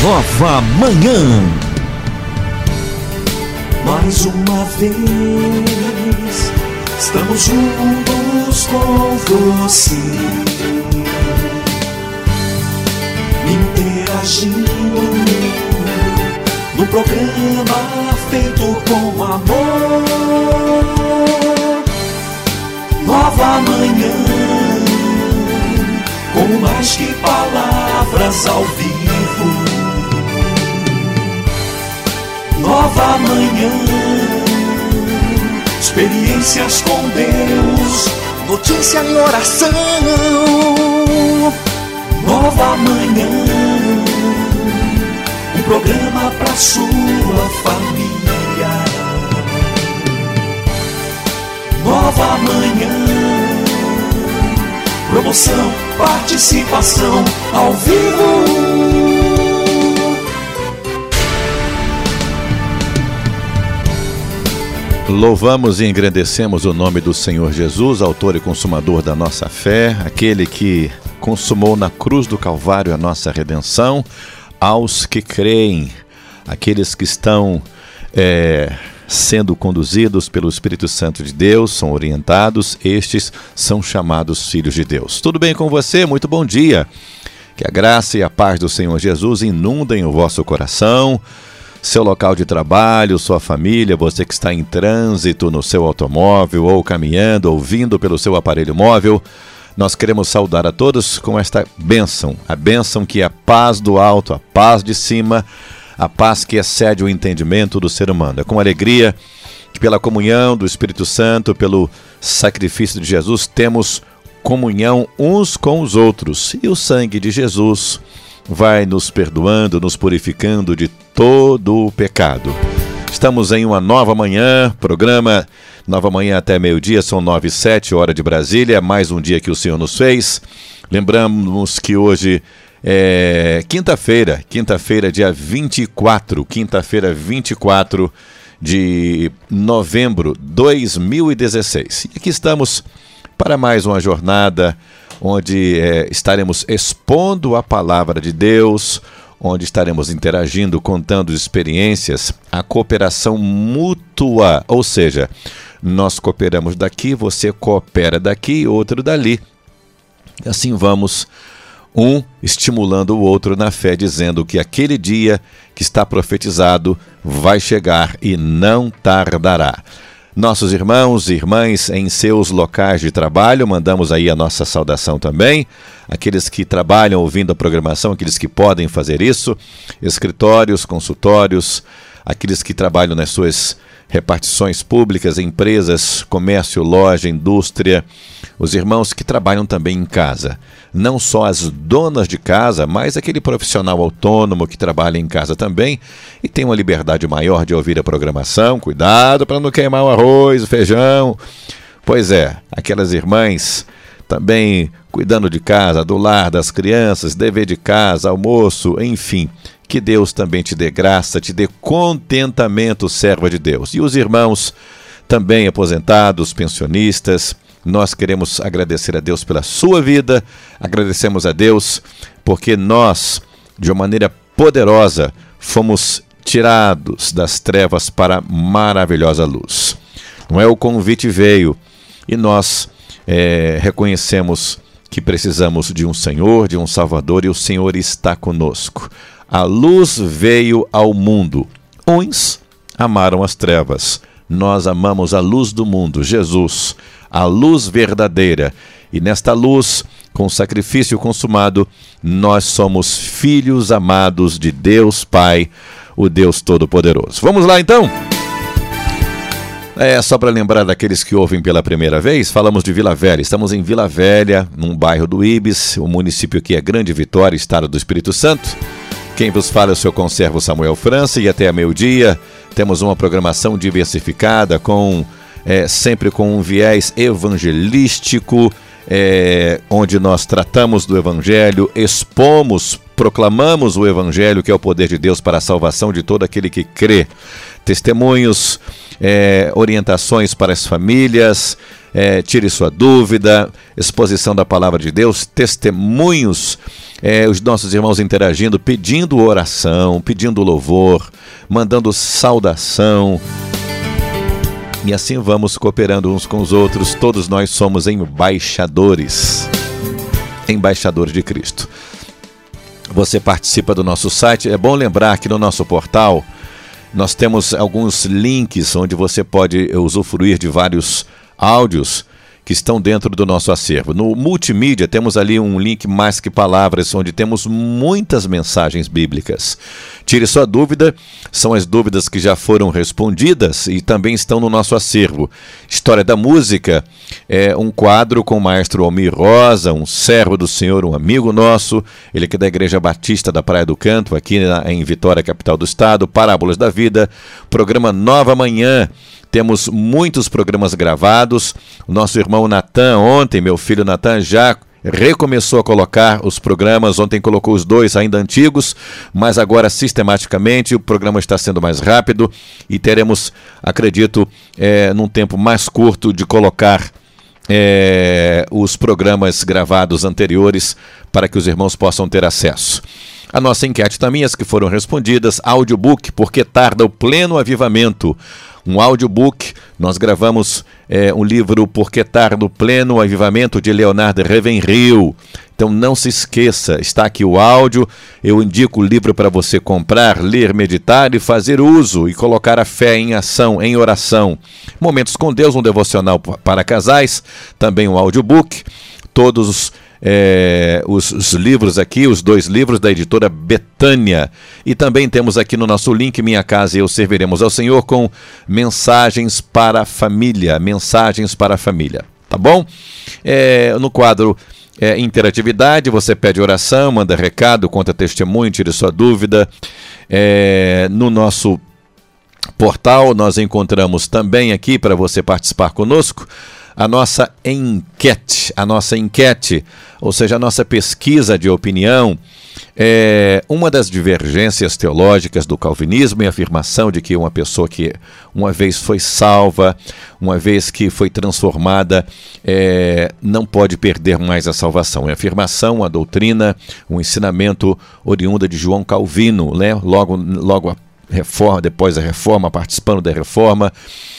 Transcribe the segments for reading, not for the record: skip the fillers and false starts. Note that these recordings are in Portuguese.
nova manhã. Mais uma vez, estamos juntos com você, interagindo no programa feito com amor. Nova manhã, com mais que palavras ao vivo. Nova manhã, experiências com Deus, notícia e oração. Nova manhã, um programa pra sua família. Nova manhã, promoção, participação ao vivo. Louvamos e engrandecemos o nome do Senhor Jesus, autor e consumador da nossa fé, aquele que consumou na cruz do Calvário a nossa redenção. Aos que creem, aqueles que estão sendo conduzidos pelo Espírito Santo de Deus, são orientados, estes são chamados filhos de Deus. Tudo bem com você? Muito bom dia. Que a graça e a paz do Senhor Jesus inundem o vosso coração, seu local de trabalho, sua família, você que está em trânsito no seu automóvel ou caminhando, ouvindo pelo seu aparelho móvel. Nós queremos saudar a todos com esta bênção, a bênção que é a paz do alto, a paz de cima, a paz que excede o entendimento do ser humano. É com alegria que pela comunhão do Espírito Santo, pelo sacrifício de Jesus, temos comunhão uns com os outros. E o sangue de Jesus vai nos perdoando, nos purificando de todo o pecado. Estamos em uma nova manhã, programa Nova Manhã até meio-dia, são 9h07, hora de Brasília, mais um dia que o Senhor nos fez. Lembramos que hoje é quinta-feira, dia 24, quinta-feira 24 de novembro de 2016. E aqui estamos para mais uma jornada onde estaremos expondo a palavra de Deus, onde estaremos interagindo, contando experiências, a cooperação mútua, ou seja, nós cooperamos daqui, você coopera daqui, outro dali. E assim vamos, um estimulando o outro na fé, dizendo que aquele dia que está profetizado vai chegar e não tardará. Nossos irmãos e irmãs em seus locais de trabalho, mandamos aí a nossa saudação também. Aqueles que trabalham ouvindo a programação, aqueles que podem fazer isso, escritórios, consultórios, aqueles que trabalham nas suas repartições públicas, empresas, comércio, loja, indústria, os irmãos que trabalham também em casa. Não só as donas de casa, mas aquele profissional autônomo que trabalha em casa também e tem uma liberdade maior de ouvir a programação. Cuidado para não queimar o arroz, o feijão. Pois é, aquelas irmãs também cuidando de casa, do lar, das crianças, dever de casa, almoço, enfim. Que Deus também te dê graça, te dê contentamento, serva de Deus. E os irmãos também aposentados, pensionistas, nós queremos agradecer a Deus pela sua vida, agradecemos a Deus porque nós, de uma maneira poderosa, fomos tirados das trevas para a maravilhosa luz. Não é? O convite veio e nós reconhecemos que precisamos de um Senhor, de um Salvador, e o Senhor está conosco. A luz veio ao mundo. Uns amaram as trevas. Nós amamos a luz do mundo, Jesus, a luz verdadeira. E nesta luz, com o sacrifício consumado, nós somos filhos amados de Deus Pai, o Deus Todo-Poderoso. Vamos lá então? Só para lembrar daqueles que ouvem pela primeira vez, falamos de Vila Velha. Estamos em Vila Velha, num bairro do Ibis, o município que é Grande Vitória, estado do Espírito Santo. Quem vos fala é o seu conservo Samuel França, e até a meio-dia temos uma programação diversificada, sempre com um viés evangelístico, onde nós tratamos do Evangelho, expomos, proclamamos o Evangelho, que é o poder de Deus para a salvação de todo aquele que crê. Testemunhos, orientações para as famílias, tire sua dúvida, exposição da palavra de Deus, testemunhos, os nossos irmãos interagindo, pedindo oração, pedindo louvor, mandando saudação. E assim vamos cooperando uns com os outros. Todos nós somos embaixadores de Cristo. Você participa do nosso site. É bom lembrar que no nosso portal nós temos alguns links onde você pode usufruir de vários áudios que estão dentro do nosso acervo. No multimídia temos ali um link Mais Que Palavras, onde temos muitas mensagens bíblicas. Tire sua dúvida, são as dúvidas que já foram respondidas e também estão no nosso acervo. História da Música é um quadro com o maestro Almir Rosa, um servo do Senhor, um amigo nosso, ele que é da Igreja Batista da Praia do Canto, aqui em Vitória, capital do estado. Parábolas da Vida, programa Nova Manhã. Temos muitos programas gravados. O nosso irmão Natan, ontem, meu filho Natan, já recomeçou a colocar os programas. Ontem colocou os 2 ainda antigos, mas agora sistematicamente o programa está sendo mais rápido e teremos, acredito, num tempo mais curto de colocar os programas gravados anteriores para que os irmãos possam ter acesso. A nossa enquete também, as que foram respondidas, audiobook, Por que Tarda o Pleno Avivamento? Um audiobook, nós gravamos um livro Por que Tarda o Pleno Avivamento, de Leonardo Ravenhill. Então não se esqueça, está aqui o áudio, eu indico o livro para você comprar, ler, meditar e fazer uso e colocar a fé em ação, em oração. Momentos com Deus, um devocional para casais, também um audiobook, todos os livros aqui, os 2 livros da editora Betânia. E também temos aqui no nosso link Minha Casa e Eu Serviremos ao Senhor, com mensagens para a família, tá bom? No quadro interatividade, você pede oração, manda recado, conta testemunho, tire sua dúvida. No nosso portal nós encontramos também aqui, para você participar conosco, a nossa enquete, ou seja, a nossa pesquisa de opinião. Uma das divergências teológicas do calvinismo é a afirmação de que uma pessoa que uma vez foi salva, uma vez que foi transformada, não pode perder mais a salvação. É a afirmação, a doutrina, um ensinamento oriunda de João Calvino, né? Logo a reforma, depois da reforma, participando da reforma.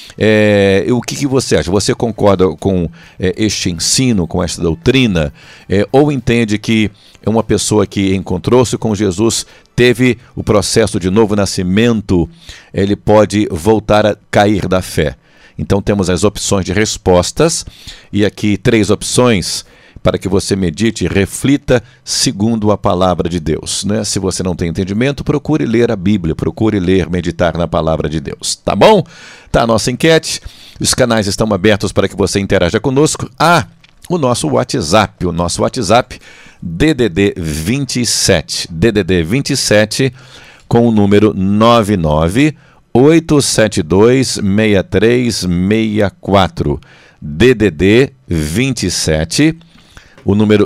O que você acha? Você concorda com este ensino, com esta doutrina? Ou entende que uma pessoa que encontrou-se com Jesus, teve o processo de novo nascimento, ele pode voltar a cair da fé? Então temos as opções de respostas, e aqui 3 opções para que você medite e reflita segundo a palavra de Deus, né? Se você não tem entendimento, procure ler a Bíblia, procure ler, meditar na palavra de Deus, tá bom? Tá a nossa enquete, os canais estão abertos para que você interaja conosco. O nosso WhatsApp, DDD 27, com o número 998726364, DDD 27, o número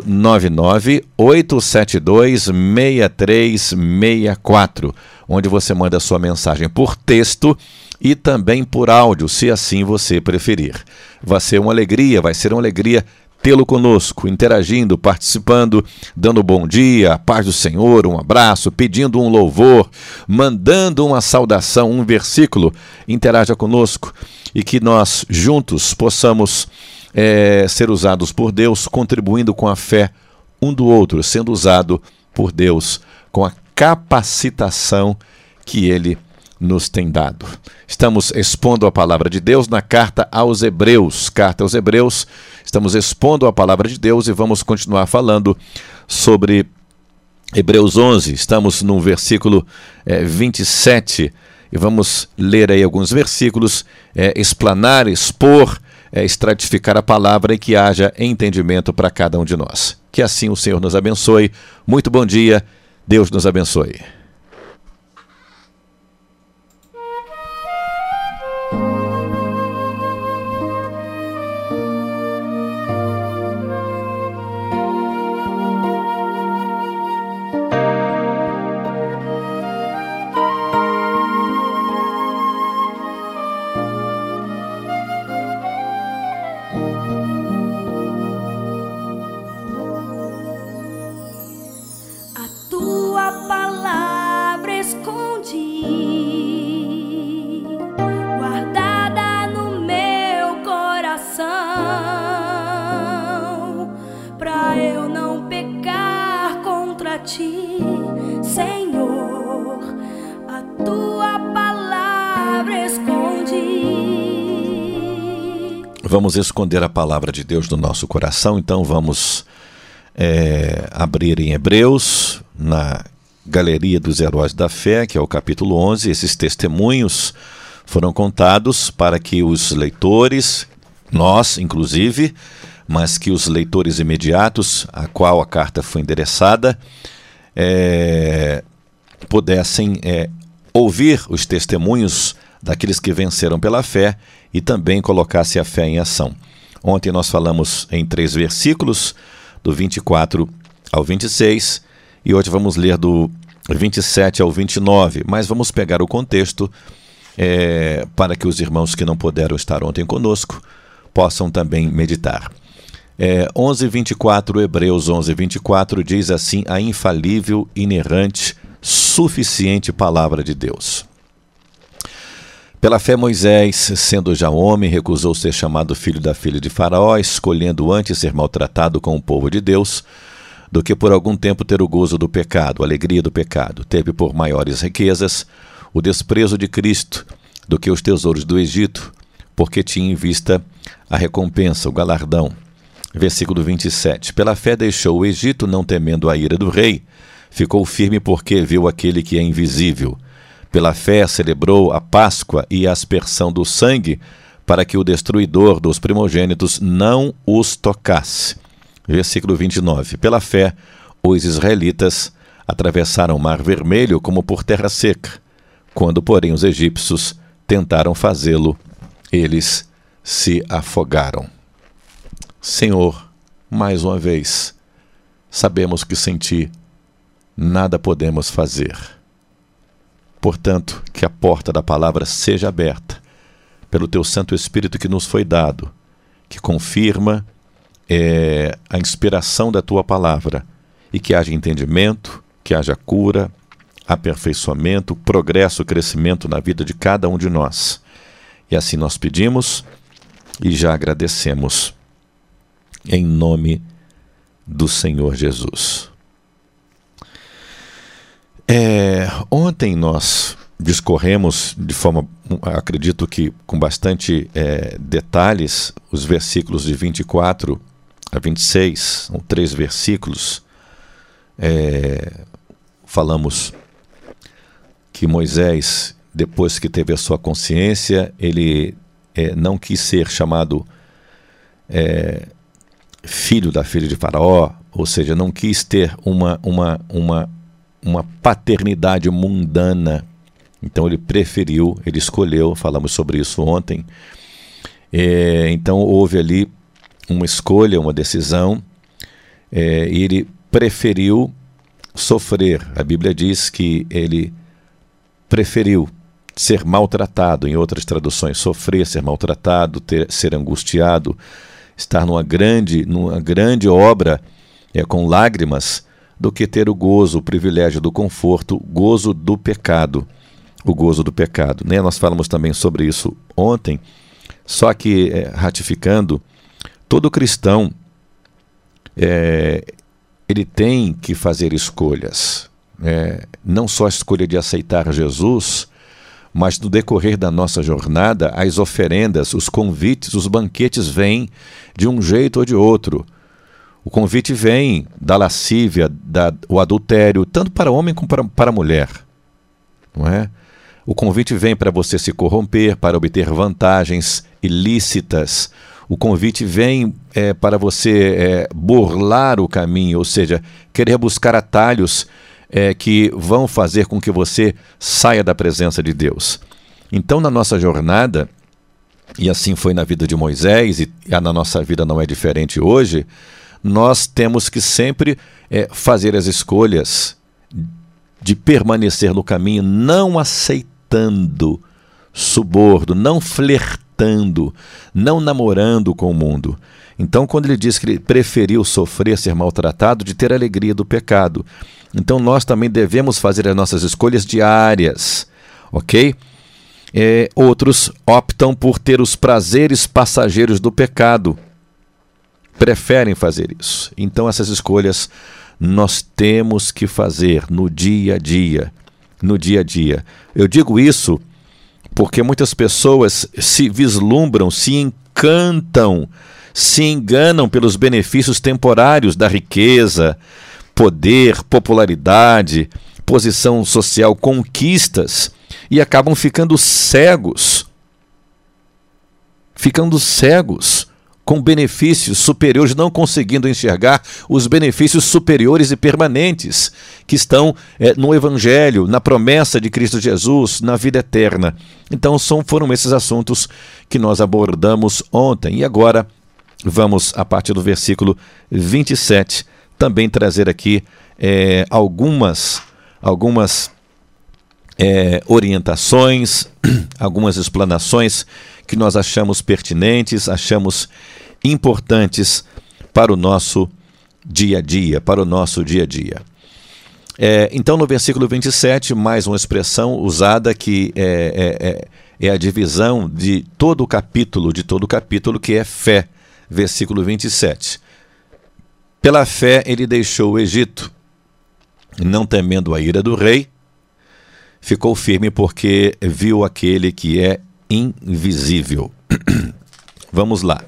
998726364, onde você manda sua mensagem por texto e também por áudio, se assim você preferir. Vai ser uma alegria tê-lo conosco, interagindo, participando, dando bom dia, a paz do Senhor, um abraço, pedindo um louvor, mandando uma saudação, um versículo. Interaja conosco e que nós juntos possamos ser usados por Deus, contribuindo com a fé um do outro, sendo usado por Deus com a capacitação que Ele nos tem dado. Estamos expondo a palavra de Deus na carta aos Hebreus. Estamos expondo a palavra de Deus e vamos continuar falando sobre Hebreus 11. Estamos no versículo 27 e vamos ler aí alguns versículos, explanar, expor, estratificar a palavra e que haja entendimento para cada um de nós. Que assim o Senhor nos abençoe. Muito bom dia. Deus nos abençoe. ti, Senhor, a tua palavra escondi. Vamos esconder a palavra de Deus no nosso coração, então vamos abrir em Hebreus, na Galeria dos Heróis da Fé, que é o capítulo 11. Esses testemunhos foram contados para que os leitores, nós inclusive, mas que os leitores imediatos, a qual a carta foi endereçada, pudessem ouvir os testemunhos daqueles que venceram pela fé e também colocasse a fé em ação. Ontem nós falamos em 3 versículos, do 24 ao 26, e hoje vamos ler do 27 ao 29, mas vamos pegar o contexto para que os irmãos que não puderam estar ontem conosco possam também meditar. 11:24, Hebreus 11:24 diz assim: a infalível, inerrante, suficiente palavra de Deus. Pela fé Moisés, sendo já homem, recusou ser chamado filho da filha de Faraó, escolhendo antes ser maltratado com o povo de Deus, do que por algum tempo ter o gozo do pecado, a alegria do pecado. Teve por maiores riquezas o desprezo de Cristo do que os tesouros do Egito, porque tinha em vista a recompensa, o galardão. Versículo 27. Pela fé deixou o Egito, não temendo a ira do rei. Ficou firme porque viu aquele que é invisível. Pela fé celebrou a Páscoa e a aspersão do sangue, para que o destruidor dos primogênitos não os tocasse. Versículo 29. Pela fé, os israelitas atravessaram o Mar Vermelho como por terra seca. Quando, porém, os egípcios tentaram fazê-lo, eles se afogaram. Senhor, mais uma vez, sabemos que sem ti nada podemos fazer. Portanto, que a porta da palavra seja aberta pelo teu Santo Espírito que nos foi dado, que confirma a inspiração da tua palavra, e que haja entendimento, que haja cura, aperfeiçoamento, progresso, crescimento na vida de cada um de nós. E assim nós pedimos e já agradecemos, em nome do Senhor Jesus. Ontem nós discorremos de forma, acredito que com bastante detalhes, os versículos de 24 a 26, são 3 versículos. Falamos que Moisés, depois que teve a sua consciência, ele não quis ser chamado filho da filha de Faraó, ou seja, não quis ter uma paternidade mundana. Então ele preferiu, ele escolheu, falamos sobre isso ontem. Então houve ali uma escolha, uma decisão, e ele preferiu sofrer. A Bíblia diz que ele preferiu ser maltratado, em outras traduções, sofrer, ser maltratado, ser angustiado, estar numa grande obra com lágrimas, do que ter o gozo, o privilégio do conforto, o gozo do pecado. O gozo do pecado, né? Nós falamos também sobre isso ontem, só que ratificando, todo cristão ele tem que fazer escolhas, não só a escolha de aceitar Jesus, mas no decorrer da nossa jornada, as oferendas, os convites, os banquetes vêm de um jeito ou de outro. O convite vem da lascívia, o adultério, tanto para homem como para mulher, não é? O convite vem para você se corromper, para obter vantagens ilícitas. O convite vem para você burlar o caminho, ou seja, querer buscar atalhos que vão fazer com que você saia da presença de Deus. Então, na nossa jornada, e assim foi na vida de Moisés, e na nossa vida não é diferente hoje, nós temos que sempre fazer as escolhas de permanecer no caminho, não aceitando suborno, não flertando, não namorando com o mundo. Então, quando ele diz que ele preferiu sofrer, ser maltratado, de ter a alegria do pecado. Então, nós também devemos fazer as nossas escolhas diárias, ok? Outros optam por ter os prazeres passageiros do pecado. Preferem fazer isso. Então, essas escolhas nós temos que fazer no dia a dia. No dia a dia. Eu digo isso porque muitas pessoas se vislumbram, se encantam, se enganam pelos benefícios temporários da riqueza, poder, popularidade, posição social, conquistas, e acabam ficando cegos com benefícios superiores, não conseguindo enxergar os benefícios superiores e permanentes que estão no Evangelho, na promessa de Cristo Jesus, na vida eterna. Então foram esses assuntos que nós abordamos ontem. E agora vamos, a partir do versículo 27, também trazer aqui algumas orientações, algumas explanações que nós achamos pertinentes, achamos importantes para o nosso dia a dia, Então, no versículo 27, mais uma expressão usada que é a divisão de todo o capítulo, que é fé. Versículo 27. Pela fé ele deixou o Egito, não temendo a ira do rei, ficou firme porque viu aquele que é invisível. Vamos lá.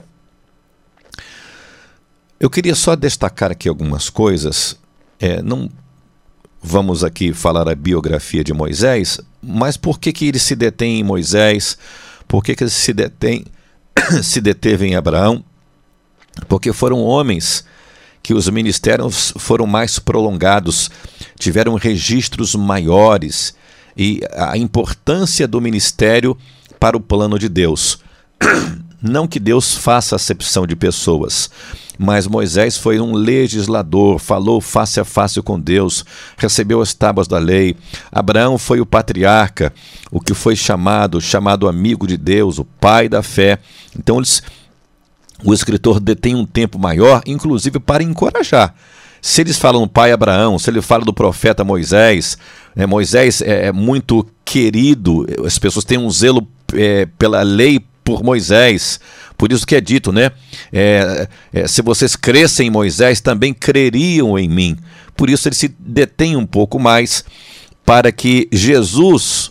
Eu queria só destacar aqui algumas coisas. Não vamos aqui falar a biografia de Moisés, mas por que ele se detém em Moisés? Por que ele se deteve em Abraão? Porque foram homens que os ministérios foram mais prolongados, tiveram registros maiores, e a importância do ministério para o plano de Deus. Não que Deus faça acepção de pessoas, mas Moisés foi um legislador, falou face a face com Deus, recebeu as tábuas da lei. Abraão foi o patriarca, o que foi chamado amigo de Deus, o pai da fé. Então o escritor detém um tempo maior, inclusive para encorajar. Se eles falam do pai Abraão, se ele fala do profeta Moisés, Moisés é muito querido, as pessoas têm um zelo pela lei por Moisés, por isso que é dito, se vocês crescem em Moisés, também creriam em mim. Por isso ele se detém um pouco mais, para que Jesus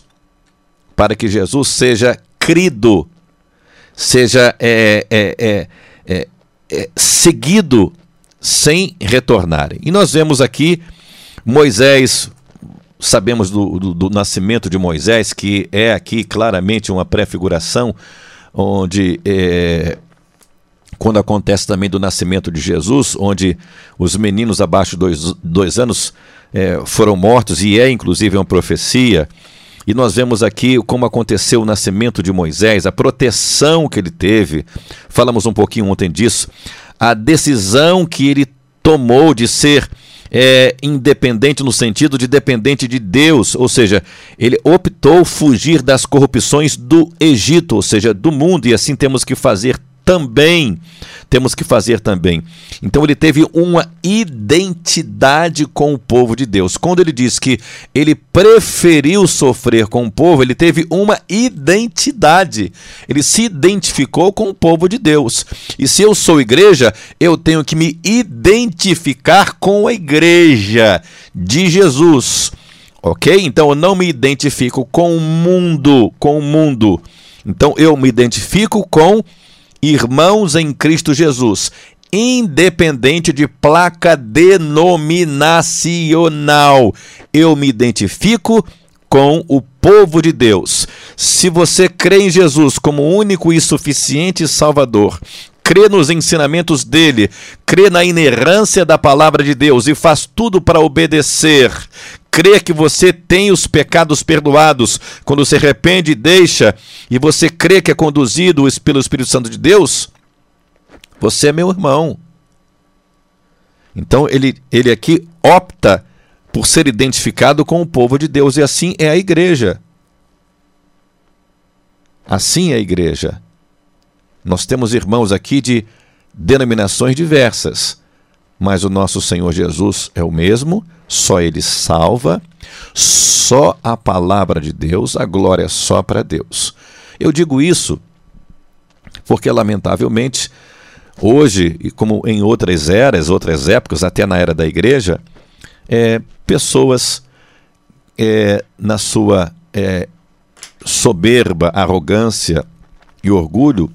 seja crido, seja seguido sem retornarem. E nós vemos aqui Moisés, sabemos do nascimento de Moisés, que é aqui claramente uma prefiguração, onde quando acontece também do nascimento de Jesus, onde os meninos abaixo de 2 anos foram mortos, e inclusive uma profecia. E nós vemos aqui como aconteceu o nascimento de Moisés, a proteção que ele teve, falamos um pouquinho ontem disso, a decisão que ele tomou de ser independente no sentido de dependente de Deus, ou seja, ele optou fugir das corrupções do Egito, ou seja, do mundo, e assim temos que fazer também. Então ele teve uma identidade com o povo de Deus. Quando ele diz que ele preferiu sofrer com o povo, ele teve uma identidade. Ele se identificou com o povo de Deus. E se eu sou igreja, eu tenho que me identificar com a igreja de Jesus. Ok? Então eu não me identifico com o mundo. Então eu me identifico com irmãos em Cristo Jesus, independente de placa denominacional. Eu me identifico com o povo de Deus. Se você crê em Jesus como único e suficiente Salvador, crê nos ensinamentos dele, crê na inerrância da palavra de Deus e faz tudo para obedecer, crê que você tem os pecados perdoados quando se arrepende e deixa, e você crê que é conduzido pelo Espírito Santo de Deus, você é meu irmão. Então ele aqui opta por ser identificado com o povo de Deus, e assim é a igreja. Assim é a igreja. Nós temos irmãos aqui de denominações diversas, mas o nosso Senhor Jesus é o mesmo, só Ele salva, só a palavra de Deus, a glória é só para Deus. Eu digo isso porque, lamentavelmente, hoje, e como em outras eras, outras épocas, até na era da igreja, pessoas na sua soberba, arrogância e orgulho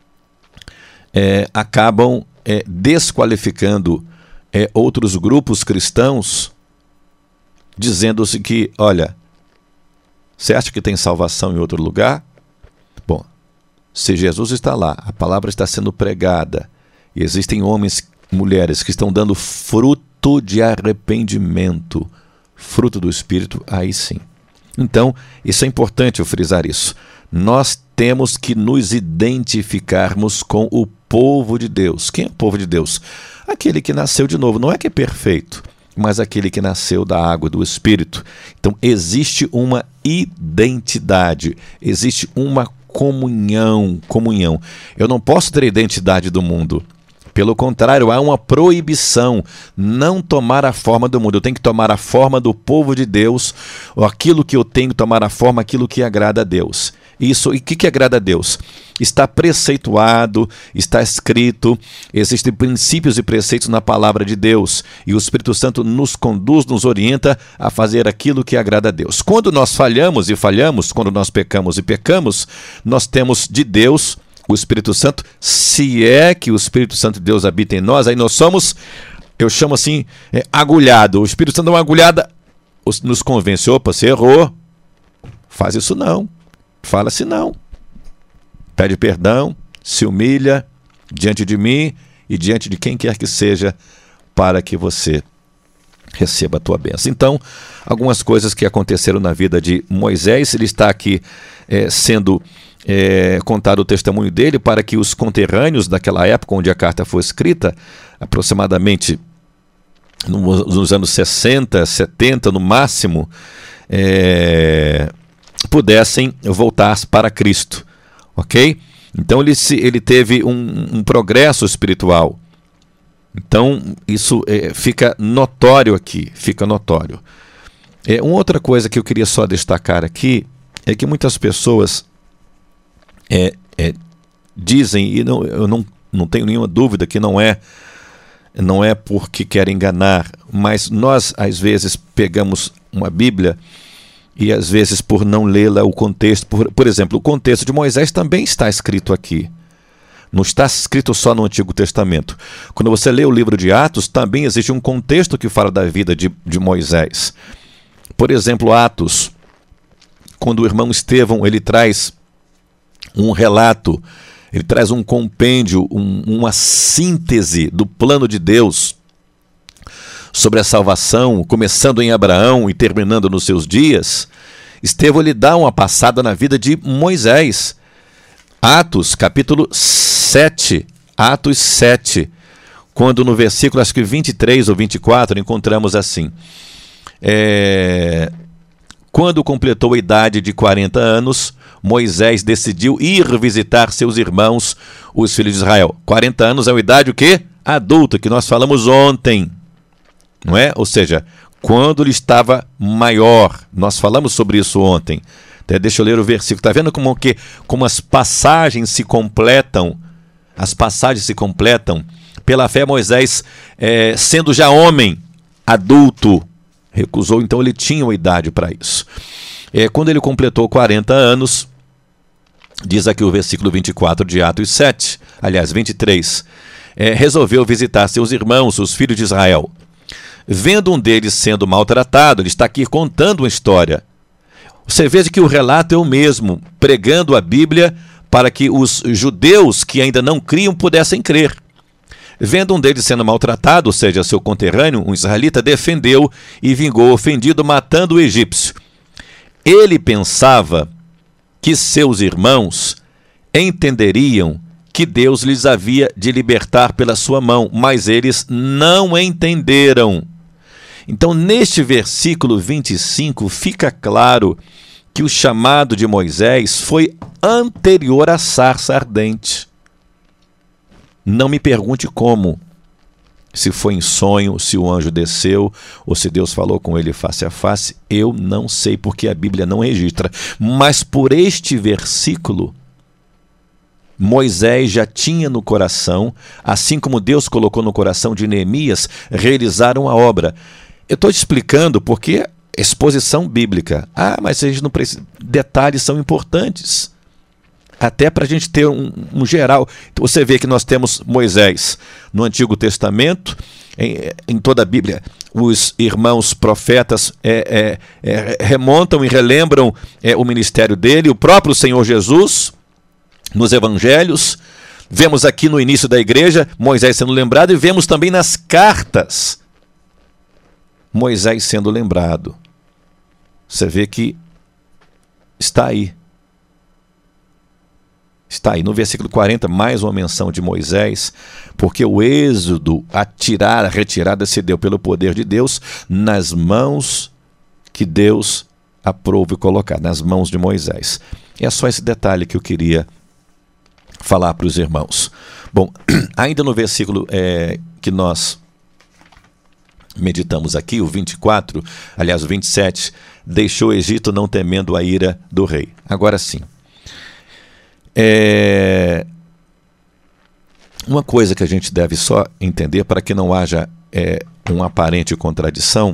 acabam desqualificando outros grupos cristãos, dizendo-se que, olha, você acha que tem salvação em outro lugar? Bom, se Jesus está lá, a palavra está sendo pregada, e existem homens e mulheres que estão dando fruto de arrependimento, fruto do Espírito, aí sim. Então, isso é importante eu frisar isso. Nós temos que nos identificarmos com o povo de Deus. Quem é o povo de Deus? Aquele que nasceu de novo. Não é que é perfeito, mas aquele que nasceu da água e do Espírito. Então, existe uma identidade, existe uma comunhão. Eu não posso ter a identidade do mundo. Pelo contrário, há uma proibição, não tomar a forma do mundo. Eu tenho que tomar a forma do povo de Deus, ou aquilo que eu tenho que tomar a forma, aquilo que agrada a Deus. Isso, e o que agrada a Deus? Está preceituado, está escrito, existem princípios e preceitos na palavra de Deus, e o Espírito Santo nos conduz, nos orienta a fazer aquilo que agrada a Deus. Quando nós falhamos, quando nós pecamos e pecamos, nós temos de Deus o Espírito Santo. Se é que o Espírito Santo de Deus habita em nós, aí nós somos, eu chamo assim, agulhado. O Espírito Santo é uma agulhada, nos convence: opa, você errou, faz isso não, fala assim não, pede perdão, se humilha diante de mim e diante de quem quer que seja, para que você receba a tua bênção. Então, algumas coisas que aconteceram na vida de Moisés, ele está aqui sendo contado o testemunho dele para que os conterrâneos daquela época onde a carta foi escrita, aproximadamente nos anos 60, 70 no máximo, pudessem voltar para Cristo, ok? Então ele teve um progresso espiritual. Então isso fica notório aqui, fica notório. Uma outra coisa que eu queria só destacar aqui é que muitas pessoas dizem, e eu não tenho nenhuma dúvida que não é porque querem enganar, mas nós às vezes pegamos uma Bíblia e às vezes por não lê-la o contexto, por exemplo, o contexto de Moisés também está escrito aqui. Não está escrito só no Antigo Testamento. Quando você lê o livro de Atos, também existe um contexto que fala da vida de Moisés. Por exemplo, Atos, quando o irmão Estevão ele traz um relato, ele traz um compêndio, uma síntese do plano de Deus sobre a salvação, começando em Abraão e terminando nos seus dias. Estevão lhe dá uma passada na vida de Moisés. Atos, capítulo 7, Atos 7, quando no versículo, acho que 23 ou 24, encontramos assim: quando completou a idade de 40 anos, Moisés decidiu ir visitar seus irmãos, os filhos de Israel. 40 anos é uma idade o quê? Adulta, que nós falamos ontem, não é? Ou seja, quando ele estava maior. Nós falamos sobre isso ontem. Deixa eu ler o versículo. Está vendo como as passagens se completam? As passagens se completam. Pela fé, Moisés, sendo já homem, adulto, recusou, então ele tinha uma idade para isso. Quando ele completou 40 anos, diz aqui o versículo 24 de Atos 7, aliás, 23, resolveu visitar seus irmãos, os filhos de Israel. Vendo um deles sendo maltratado, ele está aqui contando uma história. Você veja que o relato é o mesmo, pregando a Bíblia para que os judeus que ainda não criam pudessem crer. Vendo um deles sendo maltratado, ou seja, seu conterrâneo, um israelita, defendeu e vingou, ofendido, matando o egípcio. Ele pensava que seus irmãos entenderiam que Deus lhes havia de libertar pela sua mão, mas eles não entenderam. Então, neste versículo 25, fica claro que o chamado de Moisés foi anterior à sarça ardente. Não me pergunte como, se foi em sonho, se o anjo desceu, ou se Deus falou com ele face a face, eu não sei, porque a Bíblia não registra. Mas por este versículo, Moisés já tinha no coração, assim como Deus colocou no coração de Neemias, realizar uma obra. eu estou te explicando porque exposição bíblica. Mas a gente não precisa. Detalhes são importantes. Até para a gente ter um geral. Então, você vê que nós temos Moisés no Antigo Testamento, em toda a Bíblia. Os irmãos profetas remontam e relembram o ministério dele, o próprio Senhor Jesus, nos evangelhos. Vemos aqui no início da igreja Moisés sendo lembrado, e vemos também nas cartas Moisés sendo lembrado. Você vê que está aí. Está aí no versículo 40, mais uma menção de Moisés, porque o êxodo, a retirada se deu pelo poder de Deus nas mãos que Deus aprove colocar, nas mãos de Moisés. É só esse detalhe que eu queria falar para os irmãos. Bom, ainda no versículo que nós meditamos aqui, o 24, aliás o 27, deixou o Egito não temendo a ira do rei. Agora sim. Uma coisa que a gente deve só entender para que não haja uma aparente contradição,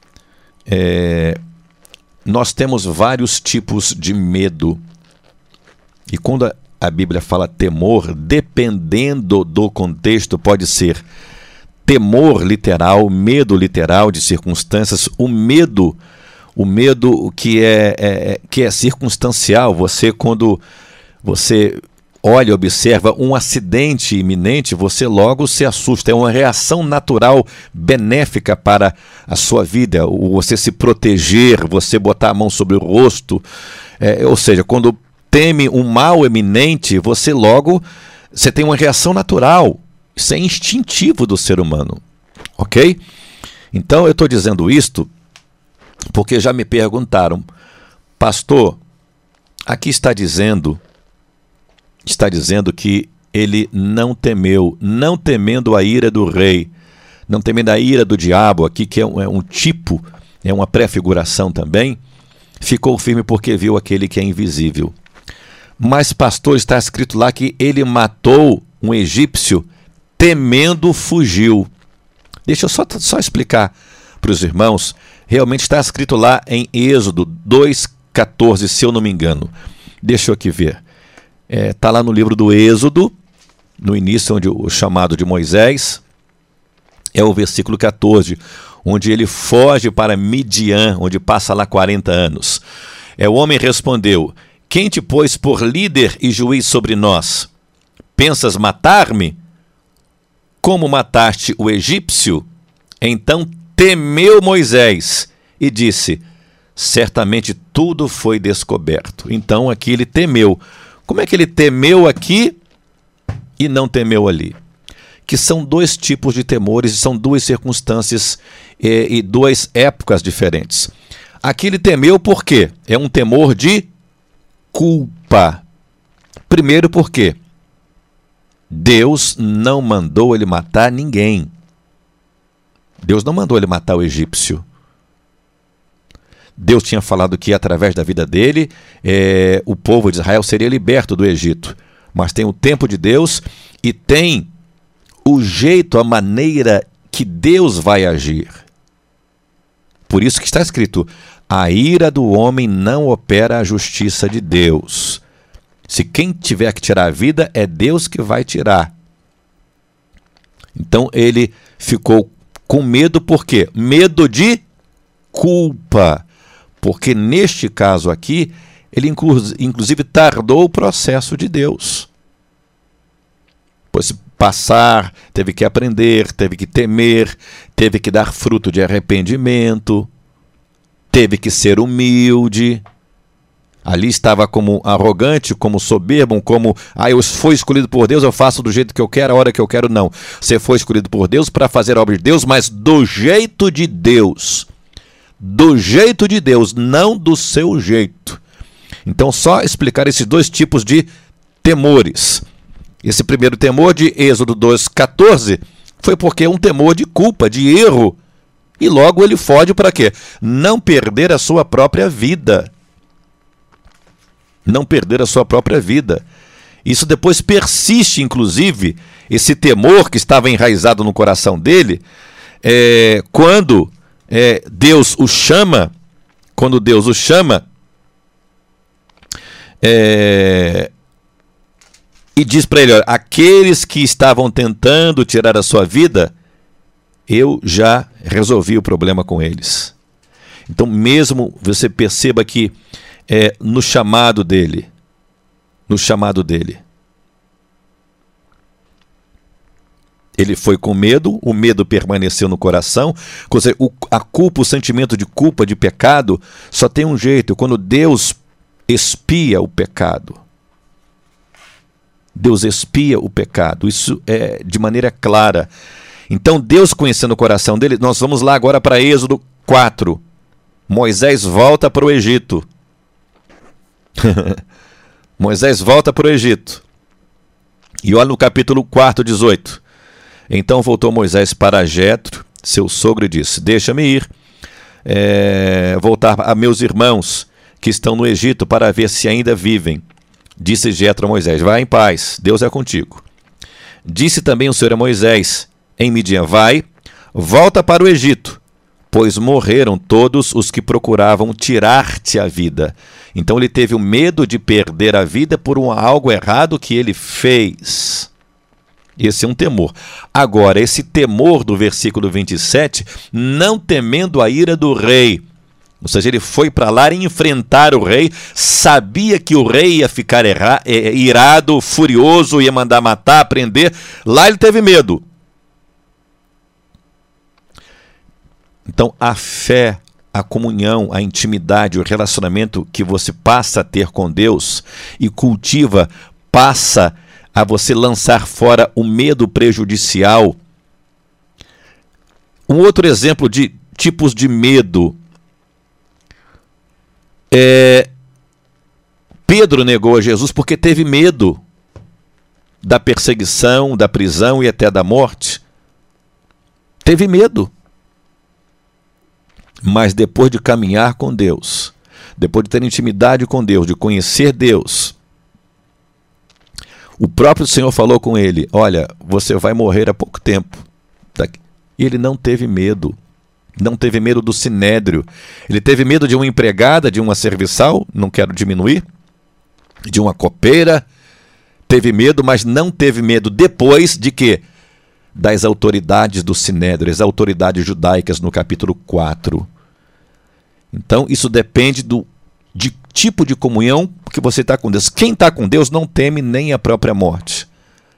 nós temos vários tipos de medo. E quando a Bíblia fala temor, dependendo do contexto, pode ser temor literal, medo literal de circunstâncias, o medo que é circunstancial. Quando você olha e observa um acidente iminente, você logo se assusta. É uma reação natural benéfica para a sua vida. Você se proteger, você botar a mão sobre o rosto. Ou seja, quando teme um mal iminente, você tem uma reação natural. Isso é instintivo do ser humano. Ok? Então eu estou dizendo isto porque já me perguntaram, pastor, aqui está dizendo que ele não temendo a ira do rei, não temendo a ira do diabo, aqui que é um tipo, é uma prefiguração também, ficou firme porque viu aquele que é invisível. Mas, pastor, está escrito lá que ele matou um egípcio, temendo fugiu. Deixa eu só explicar para os irmãos. Realmente está escrito lá em Êxodo 2,14, se eu não me engano. Deixa eu aqui ver. Está lá no livro do Êxodo, no início, onde o chamado de Moisés, é o versículo 14, onde ele foge para Midian, onde passa lá 40 anos. O homem respondeu: quem te pôs por líder e juiz sobre nós? Pensas matar-me? Como mataste o egípcio? Então temeu Moisés e disse: certamente tudo foi descoberto. Então aqui ele temeu. Como é que ele temeu aqui e não temeu ali? Que são dois tipos de temores, são duas circunstâncias e duas épocas diferentes. Aqui ele temeu por quê? É um temor de culpa. Primeiro porque Deus não mandou ele matar ninguém. Deus não mandou ele matar o egípcio. Deus tinha falado que através da vida dele, o povo de Israel seria liberto do Egito. Mas tem o tempo de Deus e tem o jeito, a maneira que Deus vai agir. Por isso que está escrito: a ira do homem não opera a justiça de Deus. Se quem tiver que tirar a vida, é Deus que vai tirar. Então ele ficou com medo, por quê? Medo de culpa. Porque neste caso aqui, ele inclusive tardou o processo de Deus. Pois passar, teve que aprender, teve que temer, teve que dar fruto de arrependimento, teve que ser humilde. Ali estava como arrogante, como soberbo, como eu fui escolhido por Deus, eu faço do jeito que eu quero, a hora que eu quero. Não. Você foi escolhido por Deus para fazer a obra de Deus, mas do jeito de Deus. Do jeito de Deus, não do seu jeito. Então, só explicar esses dois tipos de temores. Esse primeiro temor de Êxodo 2,14 foi porque é um temor de culpa, de erro. E logo ele foge para quê? Não perder a sua própria vida. Não perder a sua própria vida. Isso depois persiste, inclusive, esse temor que estava enraizado no coração dele, quando Deus o chama, quando Deus o chama, e diz para ele: olha, aqueles que estavam tentando tirar a sua vida, eu já resolvi o problema com eles. Então, mesmo você perceba que no chamado dele, ele foi com medo, o medo permaneceu no coração. A culpa, o sentimento de culpa, de pecado, só tem um jeito: quando Deus expia o pecado. Deus expia o pecado, isso é de maneira clara. Então, Deus conhecendo o coração dele, nós vamos lá agora para Êxodo 4. Moisés volta para o Egito. Moisés volta para o Egito. E olha no capítulo 4, 18. Então voltou Moisés para Jetro, seu sogro, e disse: deixa-me ir, voltar a meus irmãos que estão no Egito para ver se ainda vivem. Disse Jetro a Moisés: vai em paz, Deus é contigo. Disse também o Senhor a Moisés em Midian: vai, volta para o Egito, pois morreram todos os que procuravam tirar-te a vida. Então ele teve o medo de perder a vida por algo errado que ele fez. Esse é um temor. Agora, esse temor do versículo 27, não temendo a ira do rei. Ou seja, ele foi para lá enfrentar o rei, sabia que o rei ia ficar irado, furioso, ia mandar matar, prender. Lá ele teve medo. Então, a fé, a comunhão, a intimidade, o relacionamento que você passa a ter com Deus e cultiva, passa a você lançar fora o medo prejudicial. Um outro exemplo de tipos de medo. Pedro negou a Jesus porque teve medo da perseguição, da prisão e até da morte. Teve medo. Mas depois de caminhar com Deus, depois de ter intimidade com Deus, de conhecer Deus, o próprio Senhor falou com ele: olha, você vai morrer há pouco tempo. E ele não teve medo. Não teve medo do sinédrio. Ele teve medo de uma empregada, de uma serviçal, não quero diminuir, de uma copeira. Teve medo, mas não teve medo depois de quê? Das autoridades do sinédrio, as autoridades judaicas no capítulo 4. Então, isso depende de tipo de comunhão que você está com Deus. Quem está com Deus não teme nem a própria morte.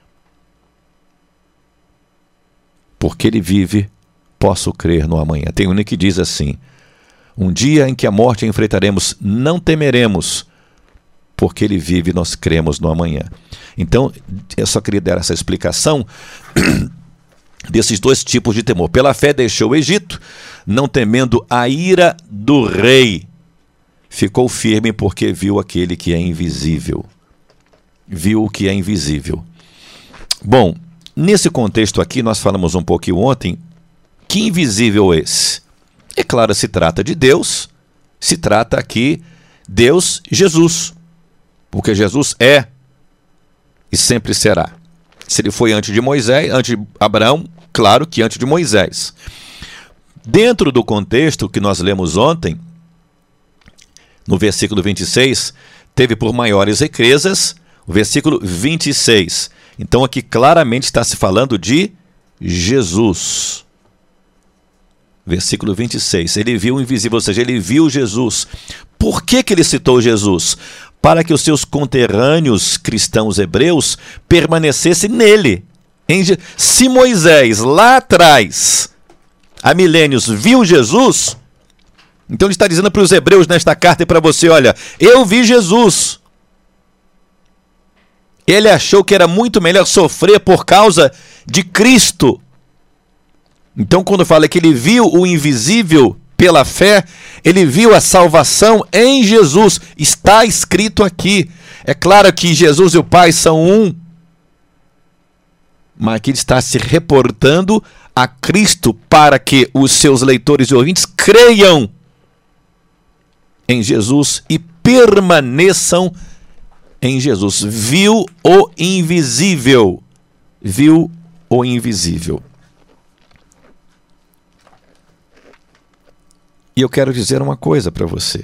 Porque ele vive, posso crer no amanhã. Tem um que diz assim: um dia em que a morte enfrentaremos, não temeremos, porque ele vive, nós cremos no amanhã. Então, eu só queria dar essa explicação desses dois tipos de temor. Pela fé deixou o Egito, não temendo a ira do rei. Ficou firme porque viu aquele que é invisível. Viu o que é invisível. Bom, nesse contexto aqui, nós falamos um pouquinho ontem, que invisível é esse? É claro, se trata de Deus, se trata aqui Deus e Jesus. Porque Jesus é e sempre será. Se ele foi antes de Moisés, antes de Abraão, claro que antes de Moisés. Dentro do contexto que nós lemos ontem, no versículo 26, teve por maiores riquezas, o versículo 26. Então aqui claramente está se falando de Jesus. Versículo 26, ele viu o invisível, ou seja, ele viu Jesus. Por que ele citou Jesus? Para que os seus conterrâneos cristãos hebreus permanecessem nele. Se Moisés, lá atrás, há milênios, viu Jesus, então ele está dizendo para os hebreus nesta carta e para você: olha, eu vi Jesus. Ele achou que era muito melhor sofrer por causa de Cristo. Então, quando fala que ele viu o invisível pela fé, ele viu a salvação em Jesus. Está escrito aqui. É claro que Jesus e o Pai são um, mas aqui ele está se reportando a Cristo para que os seus leitores e ouvintes creiam em Jesus e permaneçam em Jesus. Viu o invisível. Viu o invisível. E eu quero dizer uma coisa para você.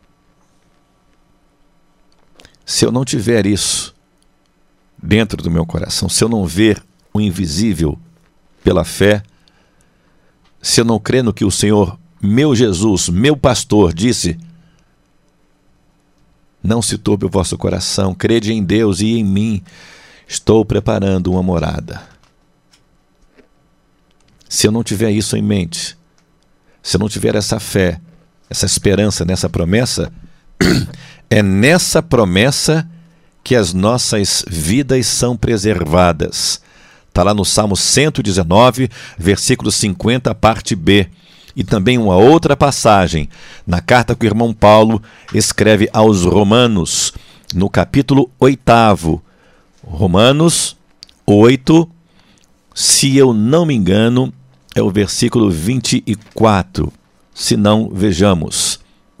Se eu não tiver isso dentro do meu coração, se eu não ver o invisível pela fé, se eu não crer no que o Senhor, meu Jesus, meu pastor, disse: não se turbe o vosso coração, crede em Deus e em mim, estou preparando uma morada. Se eu não tiver isso em mente, se eu não tiver essa fé, essa esperança nessa promessa, é nessa promessa que as nossas vidas são preservadas. Está lá no Salmo 119, versículo 50, parte B. E também uma outra passagem, na carta que o irmão Paulo escreve aos Romanos, no capítulo 8, Romanos 8, se eu não me engano, é o versículo 24. Se não, vejamos.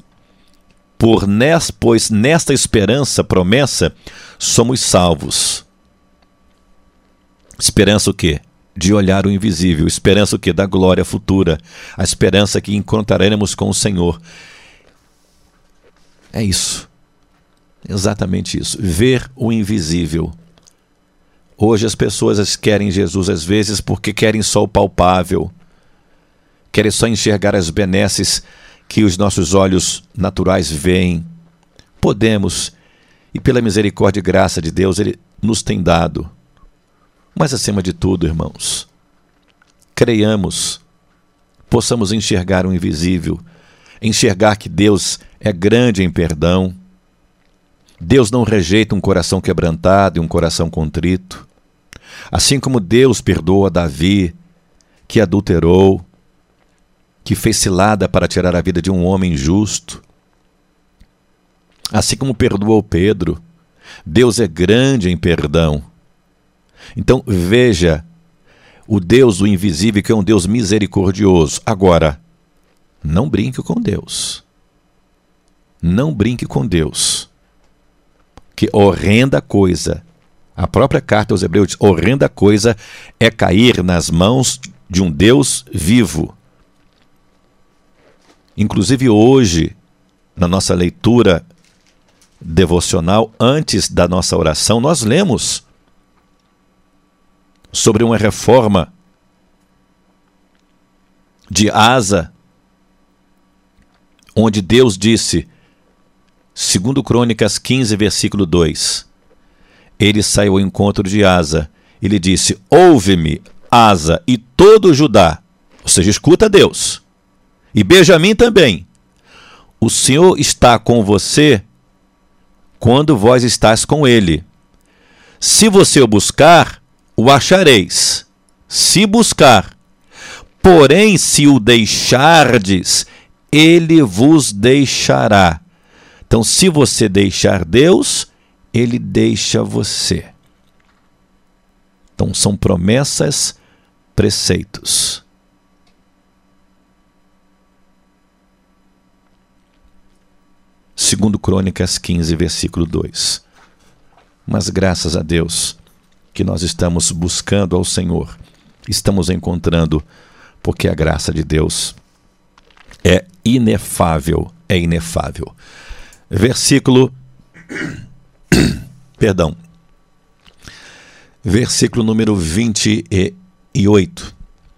Pois nesta esperança, promessa, somos salvos. Esperança o quê? De olhar o invisível. Esperança o quê? Da glória futura. A esperança que encontraremos com o Senhor. É isso. Exatamente isso. Ver o invisível. Hoje as pessoas querem Jesus às vezes porque querem só o palpável. Querem só enxergar as benesses que os nossos olhos naturais veem. Podemos, e pela misericórdia e graça de Deus, Ele nos tem dado. Mas acima de tudo, irmãos, creiamos, possamos enxergar o invisível, enxergar que Deus é grande em perdão. Deus não rejeita um coração quebrantado e um coração contrito. Assim como Deus perdoa Davi, que adulterou, que fez cilada para tirar a vida de um homem justo. Assim como perdoou Pedro, Deus é grande em perdão. Então veja, o Deus do invisível, que é um Deus misericordioso. Agora, não brinque com Deus. Não brinque com Deus. Que horrenda coisa. A própria carta aos Hebreus diz: horrenda coisa é cair nas mãos de um Deus vivo. Inclusive hoje, na nossa leitura devocional, antes da nossa oração, nós lemos sobre uma reforma de Asa, onde Deus disse, segundo Crônicas 15, versículo 2, ele saiu ao encontro de Asa, ele disse: ouve-me, Asa, e todo Judá, ou seja, escuta Deus, e Benjamim também, o Senhor está com você quando vós estás com ele. Se você o buscar, o achareis, se buscar. Porém, se o deixardes, ele vos deixará. Então, se você deixar Deus, ele deixa você. Então, são promessas, preceitos. Segundo Crônicas 15, versículo 2. Mas graças a Deus que nós estamos buscando ao Senhor, estamos encontrando, porque a graça de Deus é inefável, é inefável. Versículo versículo número 28.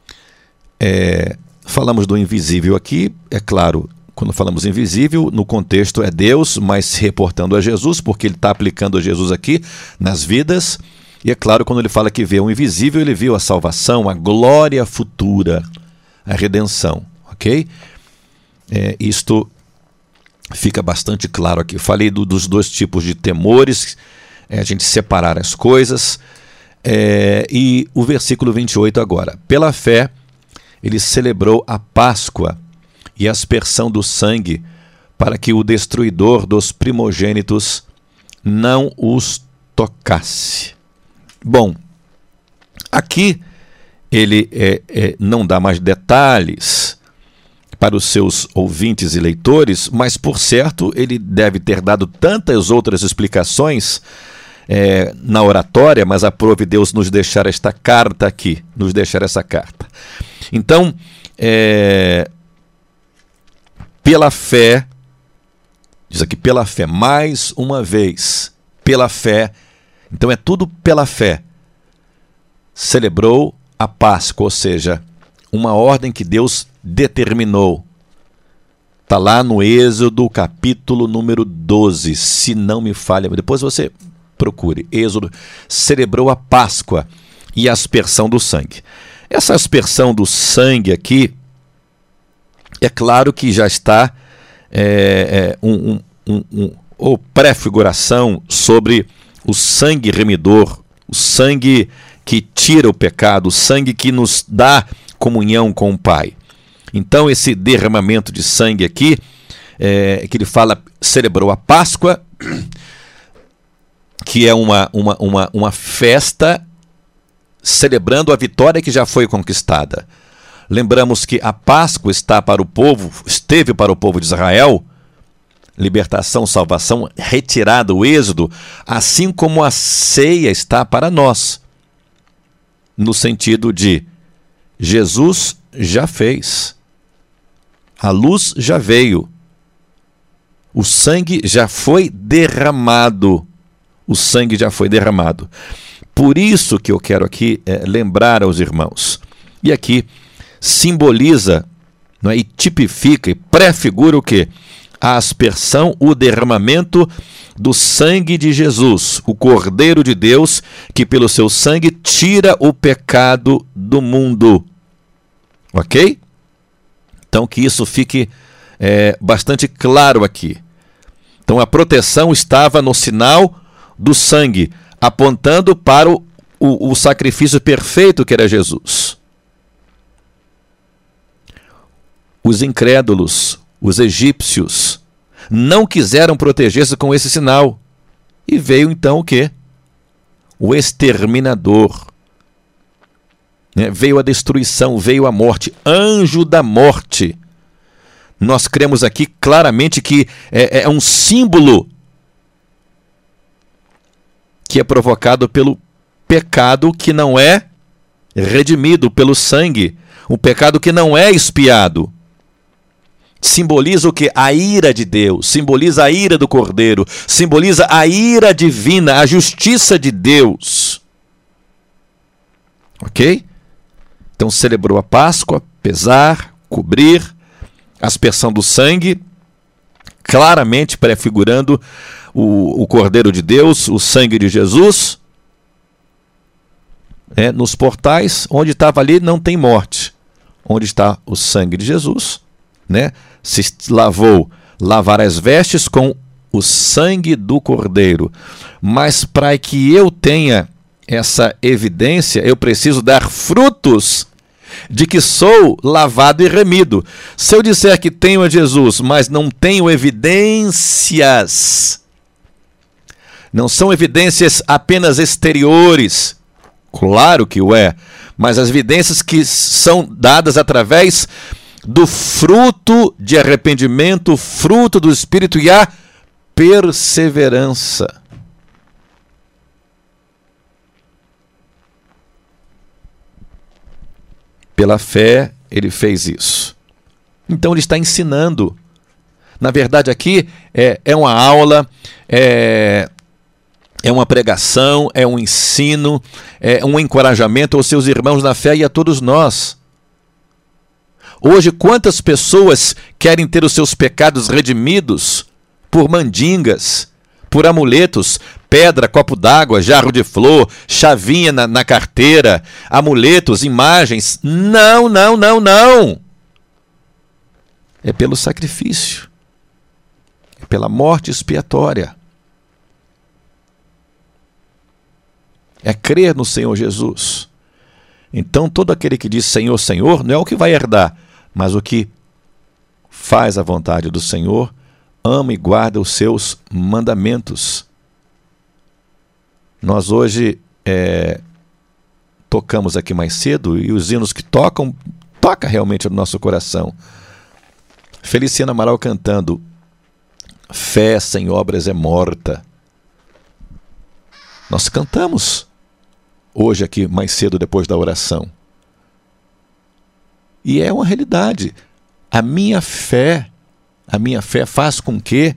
Falamos do invisível aqui, é claro. Quando falamos invisível, no contexto é Deus, mas se reportando a Jesus, porque ele está aplicando a Jesus aqui nas vidas. E é claro, quando ele fala que vê o invisível, ele viu a salvação, a glória futura, a redenção, ok? Isto fica bastante claro aqui. Falei dos dois tipos de temores, a gente separar as coisas. E o versículo 28 agora. Pela fé, ele celebrou a Páscoa e a aspersão do sangue, para que o destruidor dos primogênitos não os tocasse. Bom, aqui ele não dá mais detalhes para os seus ouvintes e leitores, mas por certo ele deve ter dado tantas outras explicações na oratória, mas aprove Deus nos deixar esta carta aqui, nos deixar essa carta. Então, pela fé, diz aqui pela fé, mais uma vez, pela fé, então é tudo pela fé, celebrou a Páscoa, ou seja, uma ordem que Deus determinou. Está lá no Êxodo, capítulo número 12, se não me falha, depois você procure, Êxodo, celebrou a Páscoa e a aspersão do sangue. Essa aspersão do sangue aqui, é claro que já está ou prefiguração sobre o sangue remidor, o sangue que tira o pecado, o sangue que nos dá comunhão com o Pai. Então esse derramamento de sangue aqui, que ele fala, celebrou a Páscoa, que é uma festa celebrando a vitória que já foi conquistada. Lembramos que a Páscoa esteve para o povo de Israel, libertação, salvação, retirada, o êxodo, assim como a ceia está para nós, no sentido de Jesus já fez, a luz já veio, o sangue já foi derramado, Por isso que eu quero aqui lembrar aos irmãos, e aqui simboliza, não é, e tipifica e prefigura o quê? A aspersão, o derramamento do sangue de Jesus, o Cordeiro de Deus, que pelo seu sangue tira o pecado do mundo. Ok? Então que isso fique bastante claro aqui. Então a proteção estava no sinal do sangue, apontando para o sacrifício perfeito que era Jesus. Os incrédulos, os egípcios, não quiseram proteger-se com esse sinal. E veio então o quê? O exterminador. Veio a destruição, veio a morte, anjo da morte. Nós cremos aqui claramente que é um símbolo que é provocado pelo pecado que não é redimido pelo sangue, o pecado que não é expiado. Simboliza o que? A ira de Deus, simboliza a ira do Cordeiro, simboliza a ira divina, a justiça de Deus. Ok? Então celebrou a Páscoa, pesar, cobrir, aspersão do sangue, claramente prefigurando o Cordeiro de Deus, o sangue de Jesus. Nos portais, onde estava ali não tem morte. Onde está o sangue de Jesus, se lavar as vestes com o sangue do Cordeiro. Mas para que eu tenha essa evidência, eu preciso dar frutos de que sou lavado e remido. Se eu disser que tenho a Jesus, mas não tenho evidências, não são evidências apenas exteriores, claro que o é, mas as evidências que são dadas através do fruto de arrependimento, fruto do Espírito e a perseverança. Pela fé, ele fez isso. Então ele está ensinando. Na verdade aqui é uma aula, é uma pregação, é um ensino, é um encorajamento aos seus irmãos na fé e a todos nós. Hoje, quantas pessoas querem ter os seus pecados redimidos por mandingas, por amuletos, pedra, copo d'água, jarro de flor, chavinha na carteira, amuletos, imagens? Não, não, não, não! É pelo sacrifício, é pela morte expiatória. É crer no Senhor Jesus. Então todo aquele que diz Senhor, Senhor, não é o que vai herdar, mas o que faz a vontade do Senhor, ama e guarda os seus mandamentos. Nós hoje tocamos aqui mais cedo, e os hinos que toca realmente no nosso coração. Feliciano Amaral cantando: fé sem obras é morta. Nós cantamos hoje aqui mais cedo depois da oração. E é uma realidade. A minha fé A minha fé faz com que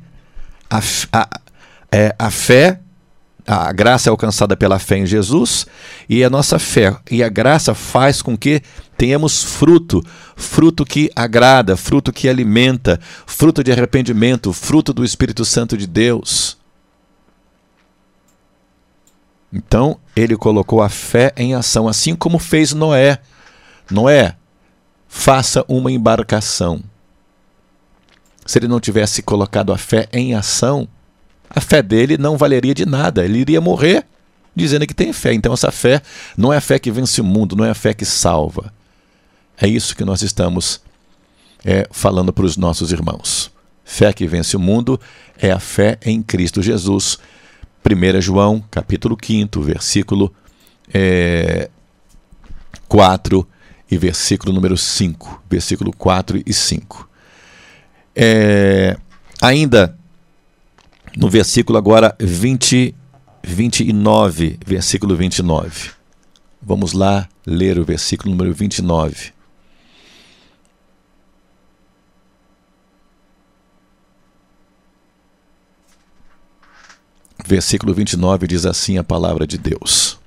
a fé, a graça é alcançada pela fé em Jesus, e a nossa fé e a graça faz com que tenhamos fruto que agrada, fruto que alimenta, fruto de arrependimento, fruto do Espírito Santo de Deus. Então, ele colocou a fé em ação, assim como fez Noé. Noé, faça uma embarcação. Se ele não tivesse colocado a fé em ação, a fé dele não valeria de nada. Ele iria morrer dizendo que tem fé. Então essa fé não é a fé que vence o mundo, não é a fé que salva. É isso que nós estamos falando para os nossos irmãos. Fé que vence o mundo é a fé em Cristo Jesus. 1 João, capítulo 5, versículo 4 e versículo número 5. Versículo 4 e 5. Ainda no versículo agora 29, versículo 29. Vamos lá ler o versículo número 29. Versículo 29 diz assim a palavra de Deus.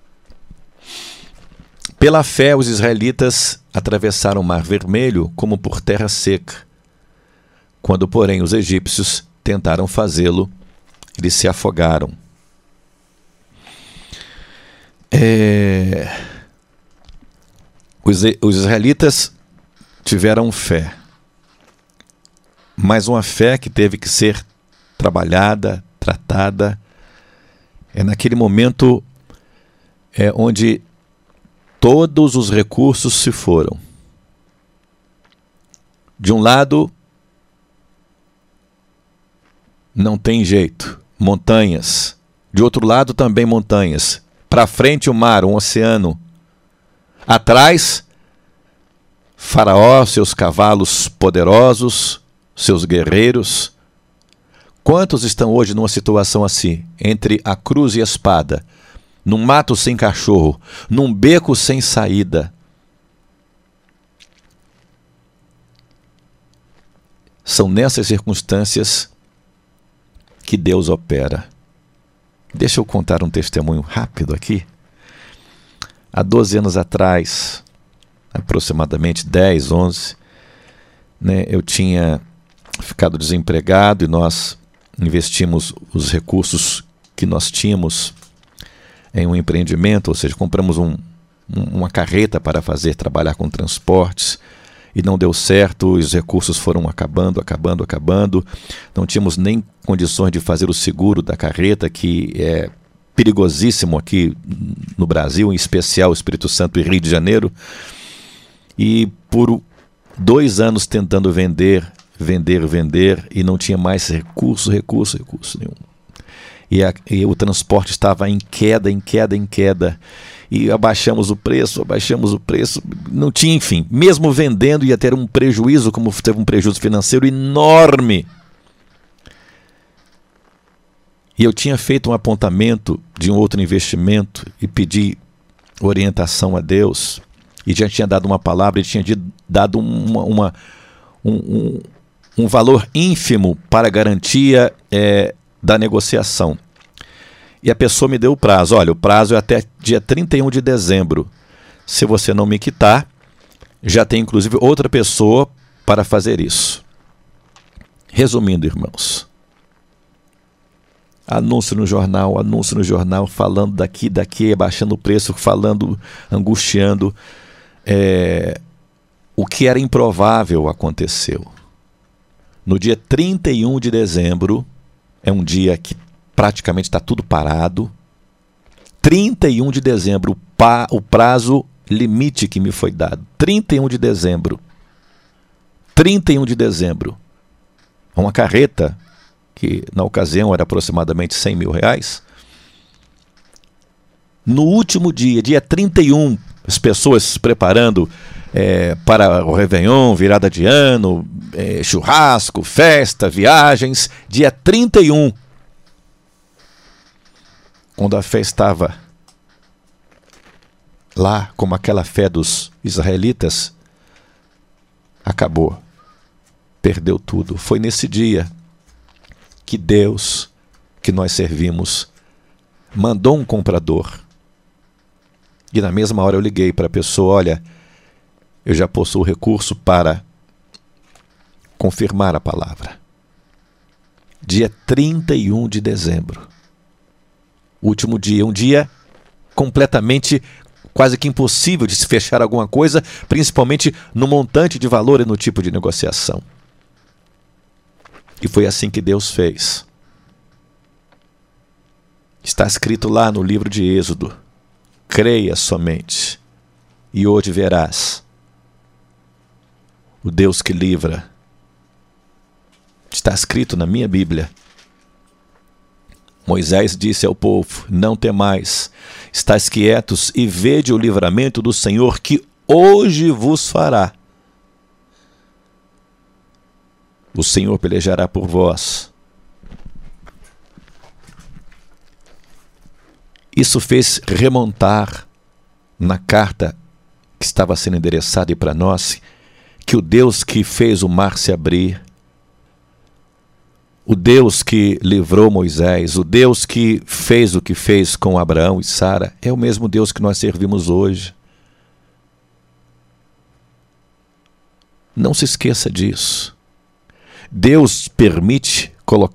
Pela fé os israelitas atravessaram o Mar Vermelho como por terra seca. Quando, porém, os egípcios tentaram fazê-lo, eles se afogaram. Os israelitas tiveram fé, mas uma fé que teve que ser trabalhada, tratada. Naquele momento onde todos os recursos se foram. De um lado, não tem jeito, montanhas. De outro lado também montanhas. Para frente o mar, um oceano. Atrás, Faraó, seus cavalos poderosos, seus guerreiros. Quantos estão hoje numa situação assim, entre a cruz e a espada, num mato sem cachorro, num beco sem saída? São nessas circunstâncias que Deus opera. Deixa eu contar um testemunho rápido aqui. Há 12 anos atrás, aproximadamente 10, 11, eu tinha ficado desempregado e nós investimos os recursos que nós tínhamos em um empreendimento, ou seja, compramos uma carreta para trabalhar com transportes, e não deu certo, os recursos foram acabando. Não tínhamos nem condições de fazer o seguro da carreta, que é perigosíssimo aqui no Brasil, em especial Espírito Santo e Rio de Janeiro. E por 2 anos tentando vender, e não tinha mais recurso nenhum. E o transporte estava em queda. E abaixamos o preço, não tinha, enfim, mesmo vendendo ia ter um prejuízo, como teve um prejuízo financeiro enorme. E eu tinha feito um apontamento de um outro investimento e pedi orientação a Deus, e já tinha dado uma palavra, e tinha dado um valor ínfimo para a garantia da negociação. E a pessoa me deu o prazo. Olha, o prazo é até dia 31 de dezembro. Se você não me quitar, já tem inclusive outra pessoa para fazer isso. Resumindo, irmãos. Anúncio no jornal, falando daqui, abaixando o preço, falando, angustiando. O que era improvável aconteceu. No dia 31 de dezembro, é um dia que praticamente está tudo parado. 31 de dezembro, o prazo limite que me foi dado. 31 de dezembro. Uma carreta, que na ocasião era aproximadamente R$100 mil. No último dia 31, as pessoas se preparando para o Réveillon, virada de ano, churrasco, festa, viagens. Dia 31, quando a fé estava lá, como aquela fé dos israelitas, acabou. perdeu tudo. Foi nesse dia que Deus, que nós servimos, mandou um comprador. E na mesma hora eu liguei para a pessoa: olha, eu já possuo recurso para confirmar a palavra. Dia 31 de dezembro. Último dia, um dia completamente, quase que impossível de se fechar alguma coisa, principalmente no montante de valor e no tipo de negociação. E foi assim que Deus fez. Está escrito lá no livro de Êxodo: creia somente, e hoje verás o Deus que livra. Está escrito na minha Bíblia. Moisés disse ao povo: não temais, estais quietos e vede o livramento do Senhor que hoje vos fará. O Senhor pelejará por vós. Isso fez remontar na carta que estava sendo endereçada para nós que o Deus que fez o mar se abrir, o Deus que livrou Moisés, o Deus que fez o que fez com Abraão e Sara, é o mesmo Deus que nós servimos hoje. Não se esqueça disso. Deus permite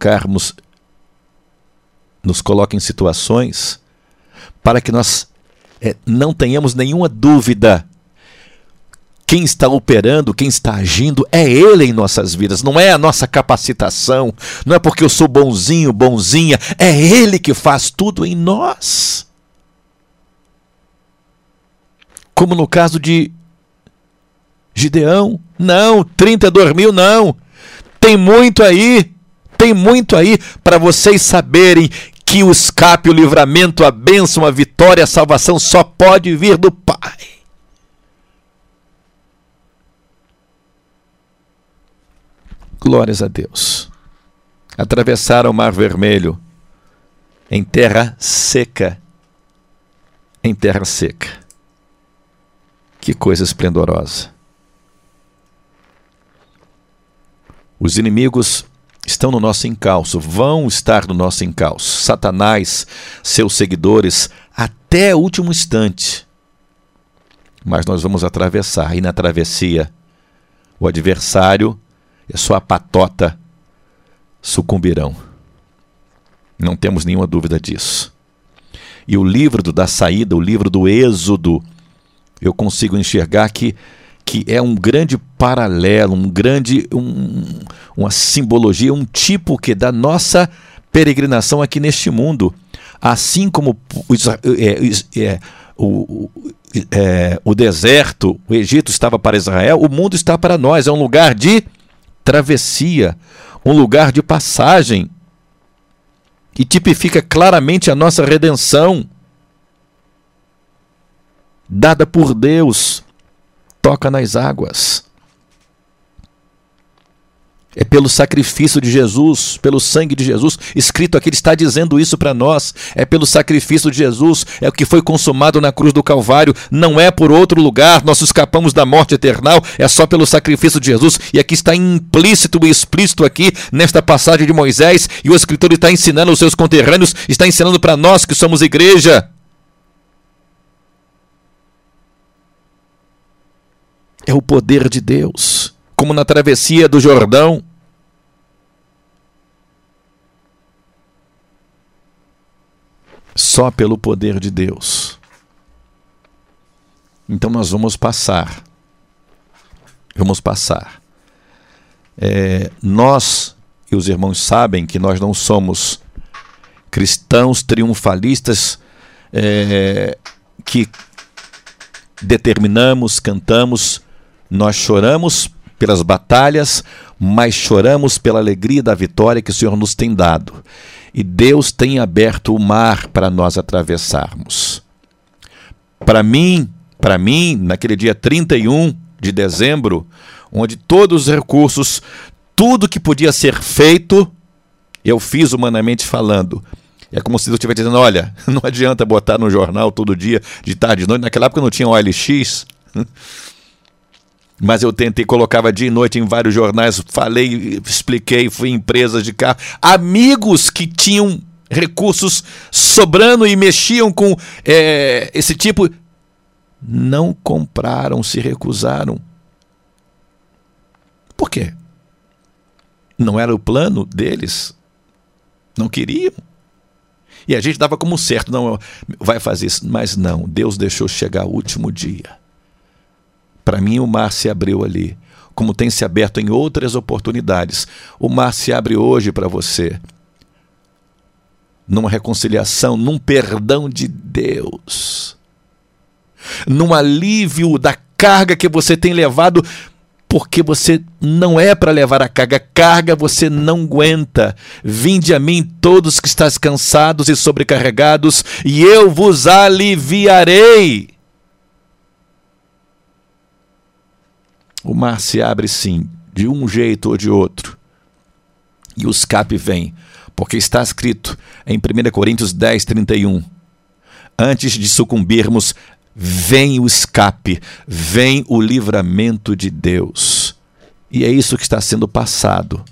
nos coloca em situações para que nós não tenhamos nenhuma dúvida. Quem está operando, quem está agindo é Ele em nossas vidas, não é a nossa capacitação, não é porque eu sou bonzinho, bonzinha, é Ele que faz tudo em nós. Como no caso de Gideão, não, 32 mil não, tem muito aí para vocês saberem que o escape, o livramento, a bênção, a vitória, a salvação só pode vir do Pai. Glórias a Deus. Atravessaram o Mar Vermelho em terra seca. Em terra seca. Que coisa esplendorosa. Os inimigos estão no nosso encalço, vão estar no nosso encalço. Satanás, seus seguidores, até o último instante. Mas nós vamos atravessar, e na travessia, o adversário e a sua patota sucumbirão. Não temos nenhuma dúvida disso. E o livro da saída, o livro do Êxodo, eu consigo enxergar que é um grande paralelo, uma simbologia, um tipo que da nossa peregrinação aqui neste mundo. Assim como o deserto, o Egito estava para Israel, o mundo está para nós. É um lugar de travessia, um lugar de passagem, que tipifica claramente a nossa redenção, dada por Deus, toca nas águas. É pelo sacrifício de Jesus, pelo sangue de Jesus, escrito aqui, ele está dizendo isso para nós. É pelo sacrifício de Jesus, é o que foi consumado na cruz do Calvário, não é por outro lugar. Nós escapamos da morte eternal, é só pelo sacrifício de Jesus. E aqui está implícito e explícito aqui, nesta passagem de Moisés, e o escritor está ensinando aos seus conterrâneos, está ensinando para nós que somos igreja. É o poder de Deus, como na travessia do Jordão. Só pelo poder de Deus. Então nós vamos passar. Vamos passar. Nós e os irmãos sabem que nós não somos cristãos triunfalistas que determinamos, cantamos. Nós choramos pelas batalhas, mas choramos pela alegria da vitória que o Senhor nos tem dado. E Deus tem aberto o mar para nós atravessarmos. Para mim, naquele dia 31 de dezembro, onde todos os recursos, tudo que podia ser feito, eu fiz humanamente falando. É como se Deus estivesse dizendo: olha, não adianta botar no jornal todo dia, de tarde, de noite. Naquela época não tinha OLX. Mas eu tentei, colocava dia e noite em vários jornais, falei, expliquei, fui em empresas de carro. Amigos que tinham recursos sobrando e mexiam com esse tipo, não compraram, se recusaram. Por quê? Não era o plano deles? Não queriam? E a gente dava como certo, não, vai fazer isso. Mas não, Deus deixou chegar o último dia. Para mim o mar se abriu ali, como tem se aberto em outras oportunidades. O mar se abre hoje para você, numa reconciliação, num perdão de Deus, num alívio da carga que você tem levado, porque você não é para levar a carga você não aguenta. Vinde a mim todos que estáis cansados e sobrecarregados, e eu vos aliviarei. O mar se abre sim, de um jeito ou de outro, e o escape vem, porque está escrito em 1 Coríntios 10, 31, antes de sucumbirmos, vem o escape, vem o livramento de Deus. E é isso que está sendo passado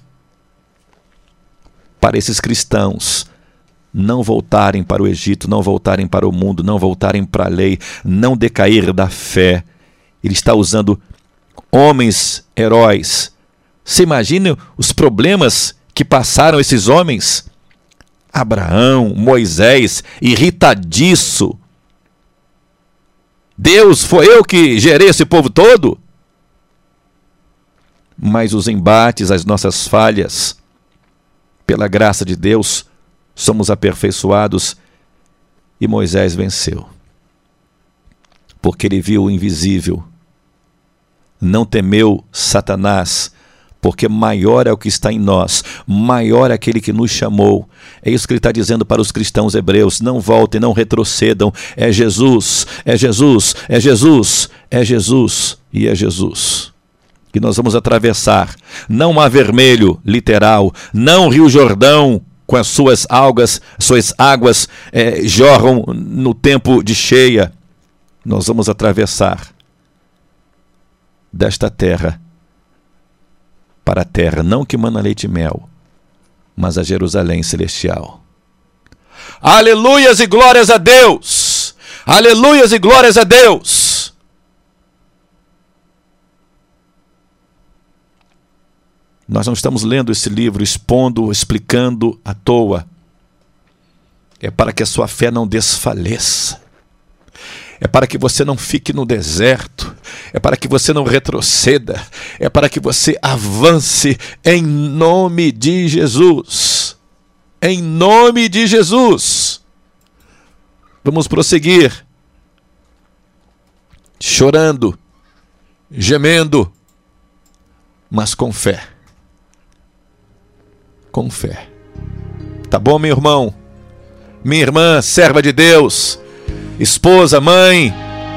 para esses cristãos não voltarem para o Egito, não voltarem para o mundo, não voltarem para a lei, não decair da fé. Ele está usando homens heróis. Você imagina os problemas que passaram esses homens? Abraão, Moisés, irritadiço. Deus, foi eu que gerei esse povo todo? Mas os embates, as nossas falhas, pela graça de Deus, somos aperfeiçoados, e Moisés venceu. Porque ele viu o invisível. Não temeu Satanás, porque maior é o que está em nós, maior é aquele que nos chamou. É isso que ele está dizendo para os cristãos hebreus: não voltem, não retrocedam, é Jesus, é Jesus, é Jesus, é Jesus e é Jesus. Que nós vamos atravessar, não Mar Vermelho, literal, não Rio Jordão, com as suas águas jorram no tempo de cheia. Nós vamos atravessar desta terra para a terra, não que mana leite e mel, mas a Jerusalém celestial. Aleluias e glórias a Deus! Aleluias e glórias a Deus! Nós não estamos lendo esse livro, expondo, explicando à toa. É para que a sua fé não desfaleça. É para que você não fique no deserto. É para que você não retroceda. É para que você avance em nome de Jesus. Em nome de Jesus. Vamos prosseguir. Chorando, gemendo, mas com fé. Com fé. Tá bom, meu irmão? Minha irmã, serva de Deus, esposa, mãe,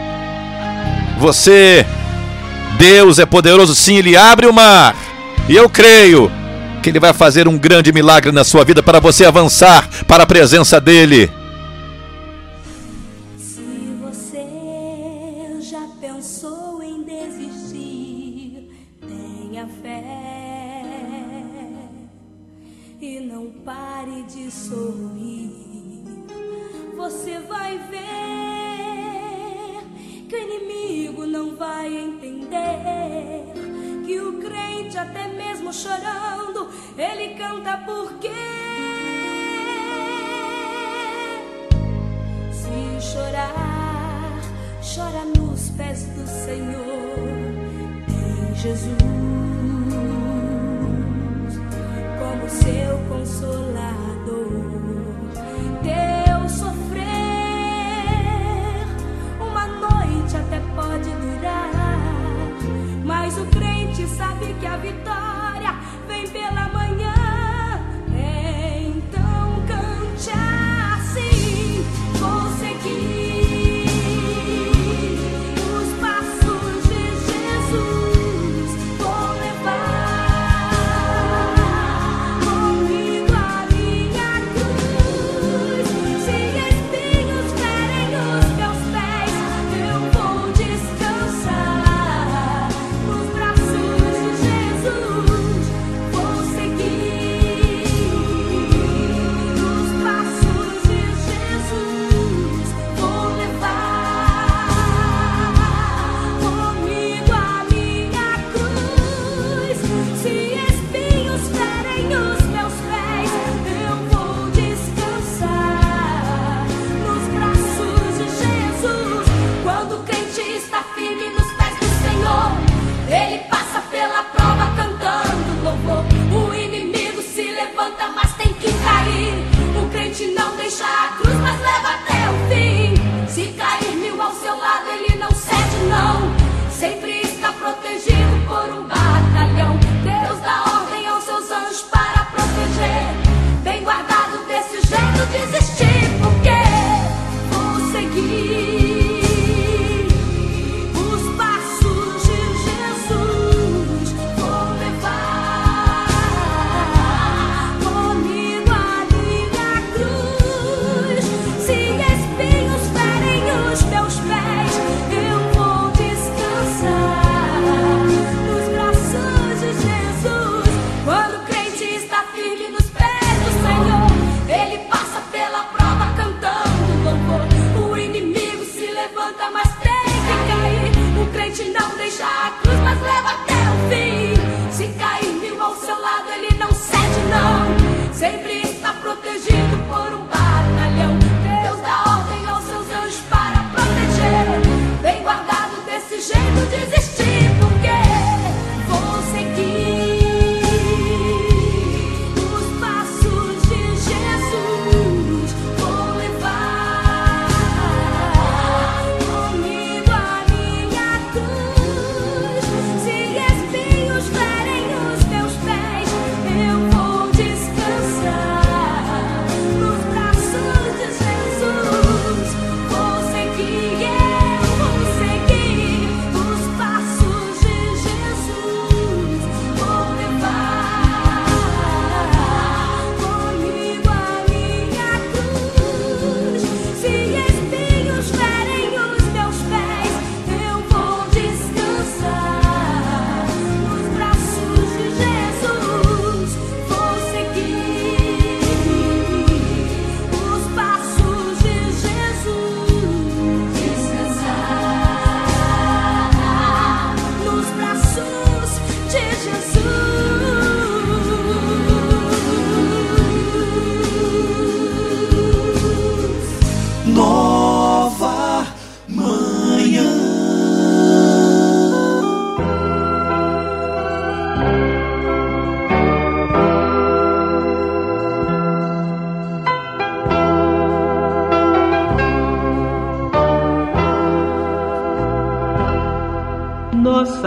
você, Deus é poderoso sim, Ele abre o mar, e eu creio que Ele vai fazer um grande milagre na sua vida para você avançar para a presença dEle. Se você já pensou em desistir, tenha fé e não pare de sorrir. Você vai ver que o inimigo não vai entender, que o crente até mesmo chorando, ele canta porque se chorar, chora nos pés do Senhor. Tem Jesus como seu consolador. Deus sofrer, uma noite até pode durar, mas o crente sabe que a vitória vem pela manhã. Então cante assim: vou seguir os passos de Jesus, vou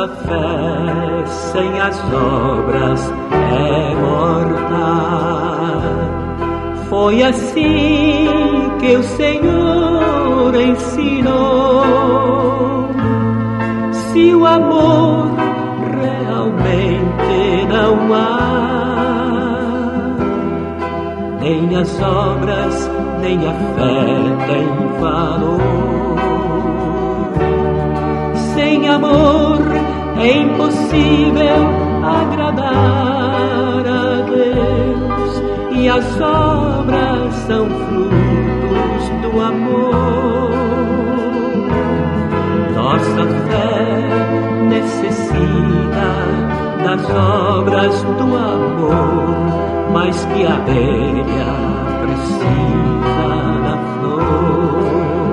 Nossa fé sem as obras é morta. Foi assim que o Senhor ensinou. Se o amor realmente não há, nem as obras, nem a fé tem valor. Sem amor é impossível agradar a Deus, e as obras são frutos do amor. Nossa fé necessita das obras do amor, mais que a abelha precisa da flor.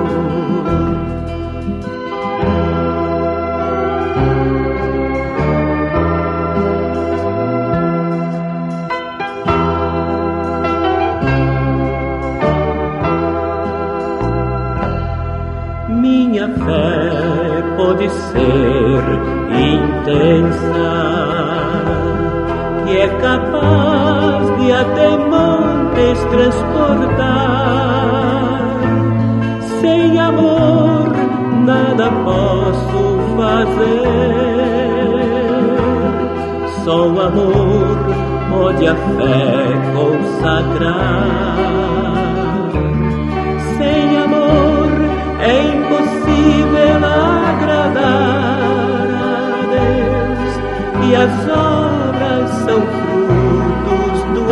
Minha fé pode ser intensa, que é capaz de até montes transportar. Sem amor nada posso fazer, só o amor pode a fé consagrar. Sem amor é impossível agradar a Deus, e as obras são frutos do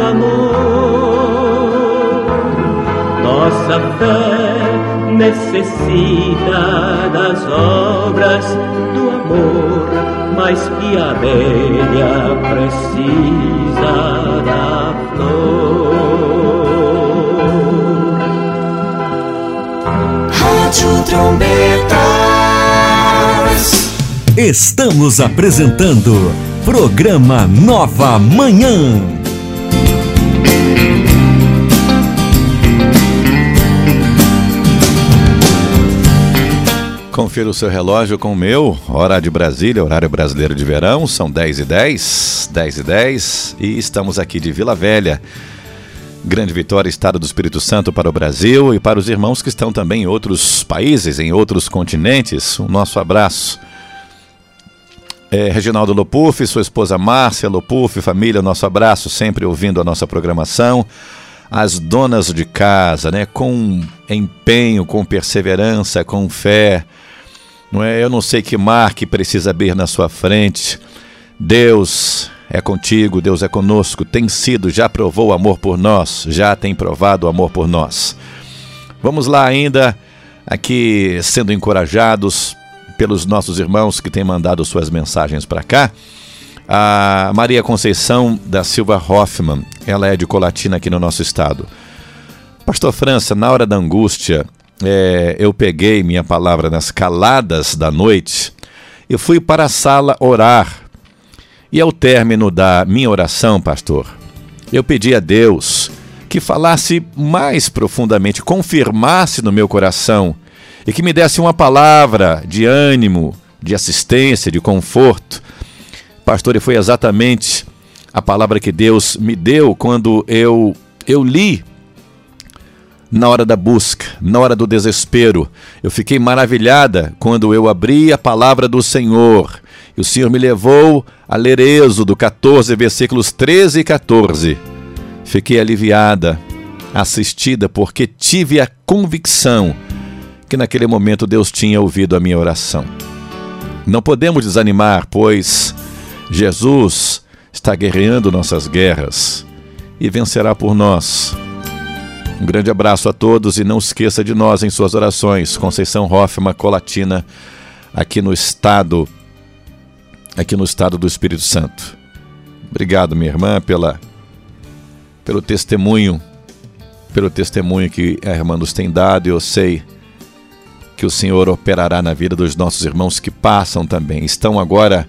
amor. Nossa fé necessita das obras do amor, mais que a abelha precisa da flor. Rádio Trombetas. Estamos apresentando Programa Nova Manhã. Confira o seu relógio com o meu. Hora de Brasília, horário brasileiro de verão. São 10h10, e estamos aqui de Vila Velha. Grande Vitória, Estado do Espírito Santo, para o Brasil e para os irmãos que estão também em outros países, em outros continentes. O nosso abraço. Reginaldo Lopuf, sua esposa Márcia Lopuf, família, nosso abraço, sempre ouvindo a nossa programação. As donas de casa, né, com empenho, com perseverança, com fé. Não é? Eu não sei que mar que precisa abrir na sua frente. Deus é contigo, Deus é conosco, tem sido, já provou o amor por nós, já tem provado o amor por nós. Vamos lá ainda, aqui sendo encorajados pelos nossos irmãos que têm mandado suas mensagens para cá. A Maria Conceição da Silva Hoffmann, ela é de Colatina aqui no nosso estado. Pastor França, na hora da angústia, eu peguei minha palavra nas caladas da noite e fui para a sala orar. E ao término da minha oração, pastor, eu pedi a Deus que falasse mais profundamente, confirmasse no meu coração e que me desse uma palavra de ânimo, de assistência, de conforto. Pastor, e foi exatamente a palavra que Deus me deu quando eu li na hora da busca, na hora do desespero. Eu fiquei maravilhada quando eu abri a palavra do Senhor. E o Senhor me levou a ler Êxodo 14, versículos 13 e 14. Fiquei aliviada, assistida, porque tive a convicção que naquele momento Deus tinha ouvido a minha oração. Não podemos desanimar, pois Jesus está guerreando nossas guerras e vencerá por nós. Um grande abraço a todos e não esqueça de nós em suas orações. Conceição Hoffmann, Colatina, aqui no estado do Espírito Santo. Obrigado, minha irmã, pelo testemunho que a irmã nos tem dado. Eu sei que o Senhor operará na vida dos nossos irmãos que passam também. Estão agora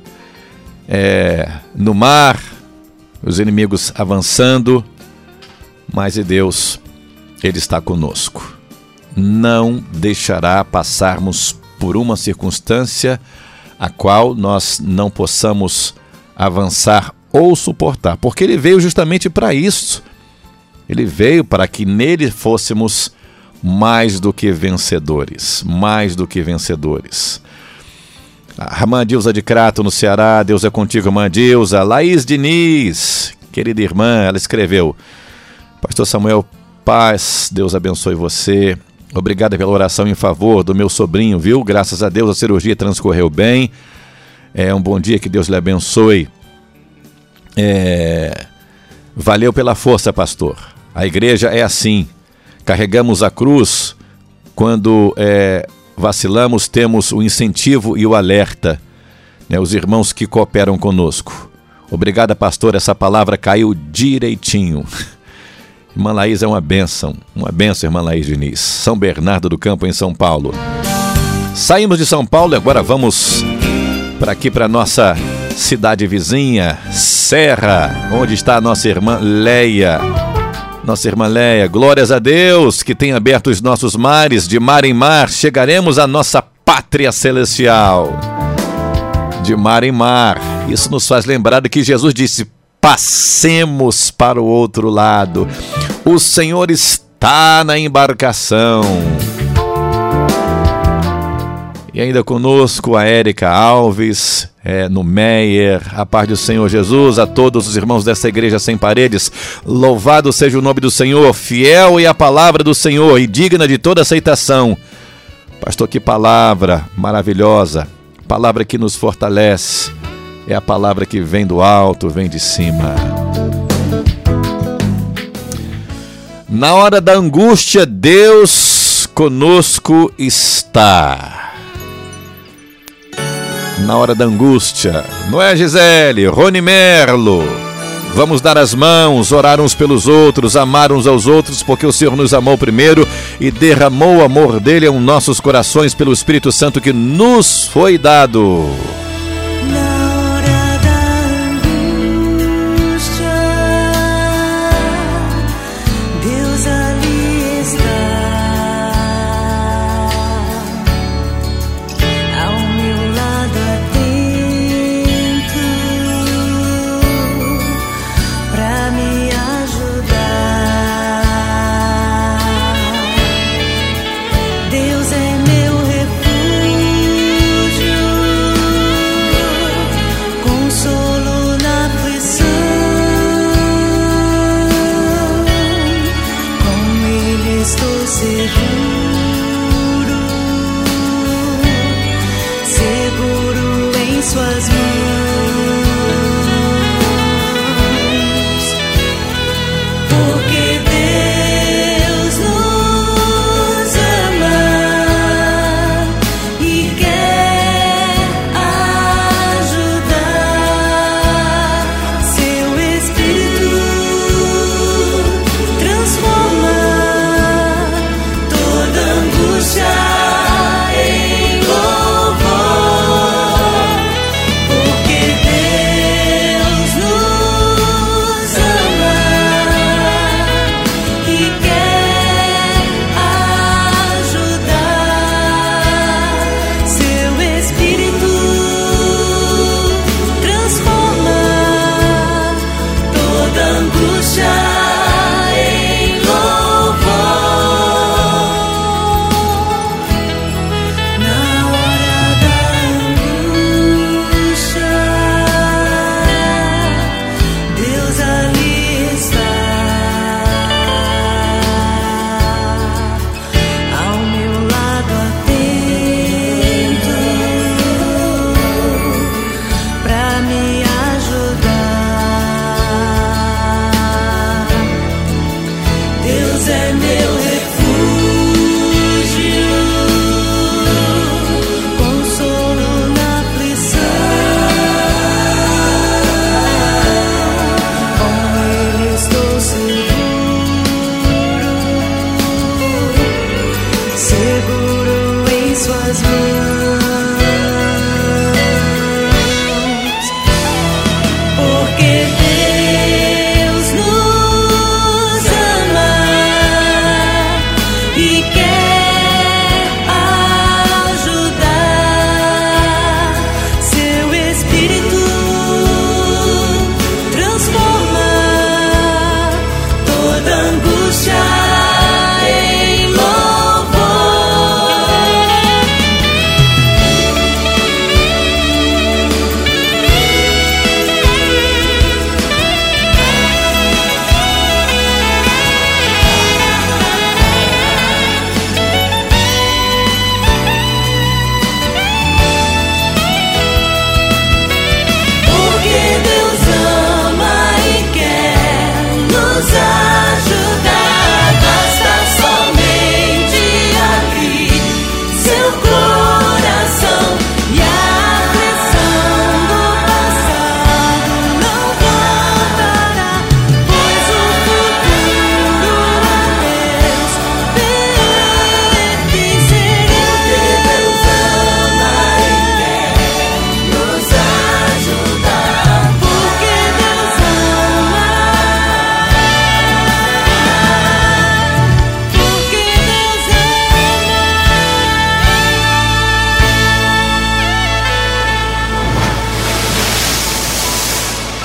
no mar, os inimigos avançando, mas Deus, Ele está conosco. Não deixará passarmos por uma circunstância a qual nós não possamos avançar ou suportar, porque ele veio justamente para isso. Ele veio para que nele fôssemos mais do que vencedores, mais do que vencedores. A irmã Dilza de Crato, no Ceará, Deus é contigo, irmã Dilza. Laís Diniz, querida irmã, ela escreveu: Pastor Samuel, paz, Deus abençoe você. Obrigada pela oração em favor do meu sobrinho, viu? Graças a Deus a cirurgia transcorreu bem. É um bom dia, que Deus lhe abençoe. Valeu pela força, pastor. A igreja é assim. Carregamos a cruz quando vacilamos, temos o incentivo e o alerta, né? Os irmãos que cooperam conosco. Obrigada, pastor, essa palavra caiu direitinho. Irmã Laís é uma bênção, irmã Laís Diniz. São Bernardo do Campo, em São Paulo. Saímos de São Paulo e agora vamos para aqui, para nossa cidade vizinha, Serra, onde está a nossa irmã Leia. Nossa irmã Leia, glórias a Deus que tem aberto os nossos mares, de mar em mar, chegaremos à nossa pátria celestial. De mar em mar, isso nos faz lembrar do que Jesus disse: passemos para o outro lado. O Senhor está na embarcação. E ainda conosco a Érica Alves, no Meier. A paz do Senhor Jesus a todos os irmãos dessa igreja sem paredes. Louvado seja o nome do Senhor, fiel é a palavra do Senhor e digna de toda aceitação. Pastor, que palavra maravilhosa, palavra que nos fortalece, é a palavra que vem do alto, vem de cima. Na hora da angústia, Deus conosco está. Na hora da angústia, não é, Gisele? Rony Merlo. Vamos dar as mãos, orar uns pelos outros, amar uns aos outros, porque o Senhor nos amou primeiro e derramou o amor dele em nossos corações pelo Espírito Santo que nos foi dado.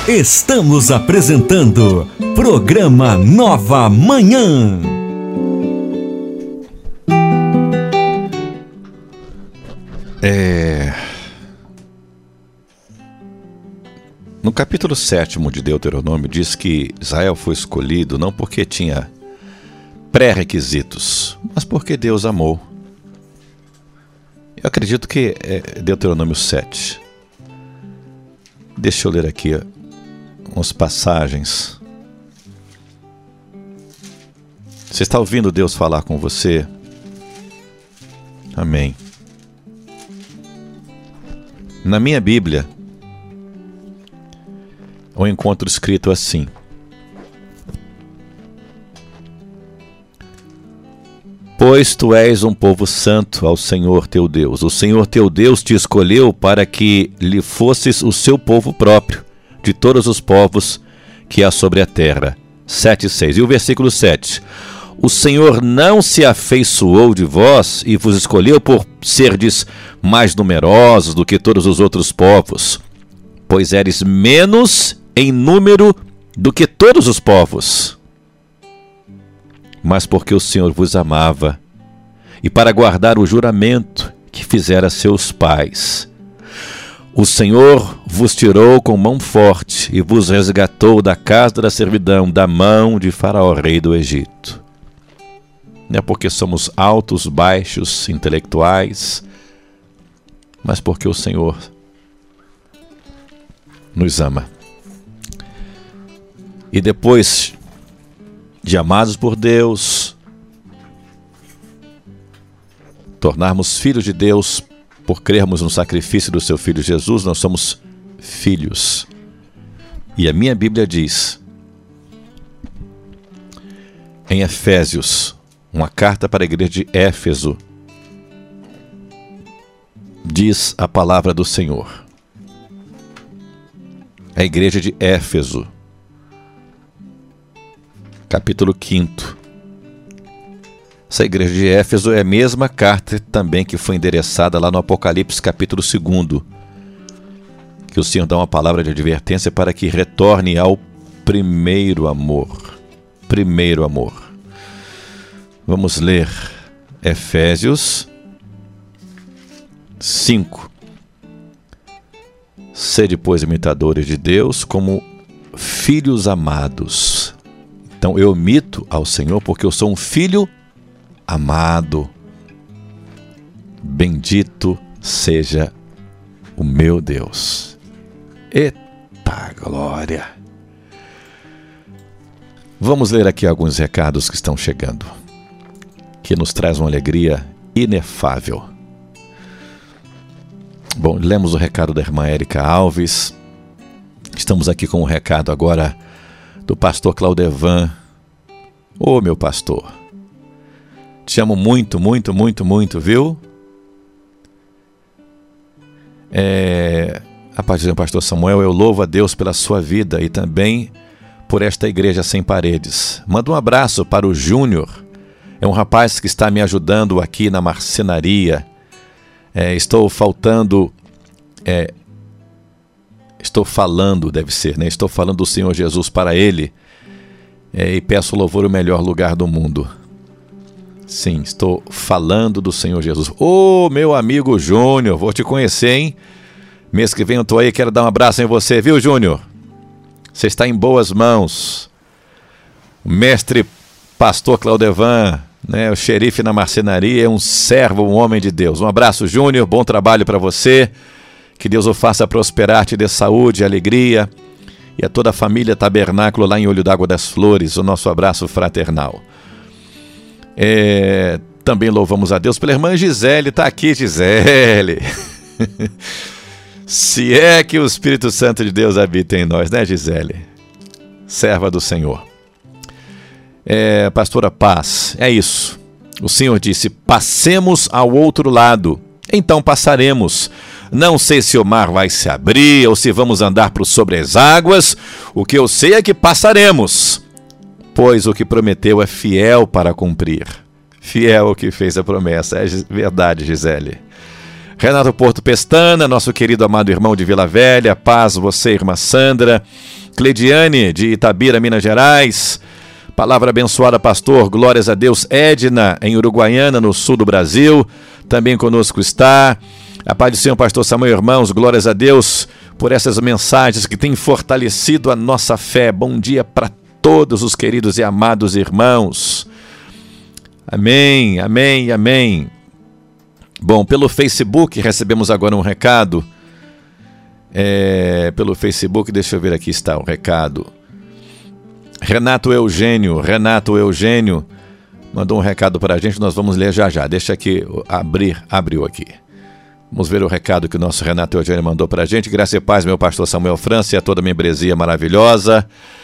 Estamos apresentando Programa Nova Manhã. No capítulo 7 de Deuteronômio diz que Israel foi escolhido não porque tinha pré-requisitos, mas porque Deus amou. Eu acredito que é Deuteronômio 7. Deixa eu ler aqui umas passagens. Você está ouvindo Deus falar com você? Amém. Na minha Bíblia, eu encontro escrito assim: pois tu és um povo santo ao Senhor teu Deus. O Senhor teu Deus te escolheu para que lhe fosses o seu povo próprio, de todos os povos que há sobre a terra. 7:6. E o versículo 7. O Senhor não se afeiçoou de vós e vos escolheu por serdes mais numerosos do que todos os outros povos, pois eres menos em número do que todos os povos, mas porque o Senhor vos amava, e para guardar o juramento que fizera a seus pais. O Senhor vos tirou com mão forte e vos resgatou da casa da servidão, da mão de Faraó, rei do Egito. Não é porque somos altos, baixos, intelectuais, mas porque o Senhor nos ama. E depois de amados por Deus, tornarmos filhos de Deus por crermos no sacrifício do seu Filho Jesus, nós somos filhos. E a minha Bíblia diz, em Efésios, uma carta para a igreja de Éfeso, diz a palavra do Senhor. A igreja de Éfeso, capítulo 5. Essa igreja de Éfeso é a mesma carta também que foi endereçada lá no Apocalipse, capítulo 2, que o Senhor dá uma palavra de advertência para que retorne ao primeiro amor. Primeiro amor. Vamos ler Efésios 5. Sede, pois, imitadores de Deus como filhos amados. Então eu imito ao Senhor porque eu sou um filho amado. Bendito seja o meu Deus. Eita glória! Vamos ler aqui alguns recados que estão chegando, que nos traz uma alegria inefável. Bom, lemos o recado da irmã Érica Alves. Estamos aqui com o recado agora do pastor Claudevan. Ô, meu pastor, te amo muito, muito, muito, muito, viu? A partir do pastor Samuel, eu louvo a Deus pela sua vida e também por esta igreja sem paredes. Manda um abraço para o Júnior. É um rapaz que está me ajudando aqui na marcenaria. Estou falando, deve ser, né? Estou falando do Senhor Jesus para ele. E peço louvor o melhor lugar do mundo. Sim, estou falando do Senhor Jesus. Ô, meu amigo Júnior, vou te conhecer, hein? Mês que vem eu estou aí, quero dar um abraço em você, viu, Júnior? Você está em boas mãos. O mestre pastor Claudevan, né, o xerife na marcenaria, é um servo, um homem de Deus. Um abraço, Júnior, bom trabalho para você. Que Deus o faça prosperar, te dê saúde, alegria. E a toda a família Tabernáculo lá em Olho d'Água das Flores, o nosso abraço fraternal. Também louvamos a Deus pela irmã Gisele. Está aqui, Gisele. Se é que o Espírito Santo de Deus habita em nós, né, Gisele? Serva do Senhor. Pastora Paz, é isso. O Senhor disse, passemos ao outro lado. Então passaremos. Não sei se o mar vai se abrir ou se vamos andar por sobre as águas. O que eu sei é que passaremos. Pois o que prometeu é fiel para cumprir. Fiel o que fez a promessa. É verdade, Gisele. Renato Porto Pestana, nosso querido amado irmão de Vila Velha, paz você, irmã Sandra. Cleidiane, de Itabira, Minas Gerais. Palavra abençoada, pastor, glórias a Deus. Edna, em Uruguaiana, no sul do Brasil, também conosco está. A paz do Senhor, pastor Samuel, irmãos, glórias a Deus por essas mensagens que têm fortalecido a nossa fé. Bom dia para todos os queridos e amados irmãos. Amém, amém, amém. Bom, pelo Facebook recebemos agora um recado. Pelo Facebook, deixa eu ver, aqui está o recado. Renato Eugênio mandou um recado para a gente, nós vamos ler já já. Deixa aqui, abriu aqui. Vamos ver o recado que o nosso Renato Eugênio mandou para a gente. Graça e paz, meu pastor Samuel França e a toda a membresia maravilhosa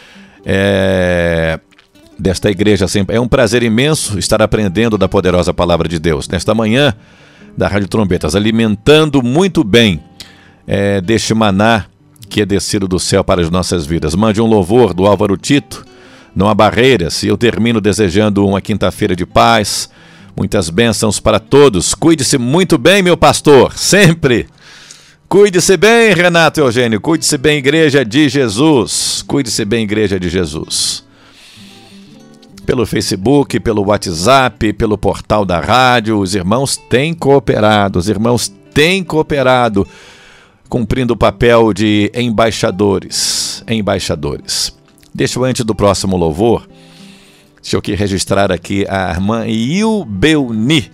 desta igreja. Sempre é um prazer imenso estar aprendendo da poderosa palavra de Deus. Nesta manhã, da Rádio Trombetas, alimentando muito bem deste maná que é descido do céu para as nossas vidas. Mande um louvor do Álvaro Tito, não há barreiras, e eu termino desejando uma quinta-feira de paz, muitas bênçãos para todos. Cuide-se muito bem, meu pastor, sempre. Cuide-se bem, Renato Eugênio, cuide-se bem, Igreja de Jesus, cuide-se bem, Igreja de Jesus. Pelo Facebook, pelo WhatsApp, pelo portal da rádio, os irmãos têm cooperado, cumprindo o papel de embaixadores. Deixa eu, antes do próximo louvor, deixa eu aqui registrar aqui a irmã Ilbeuni.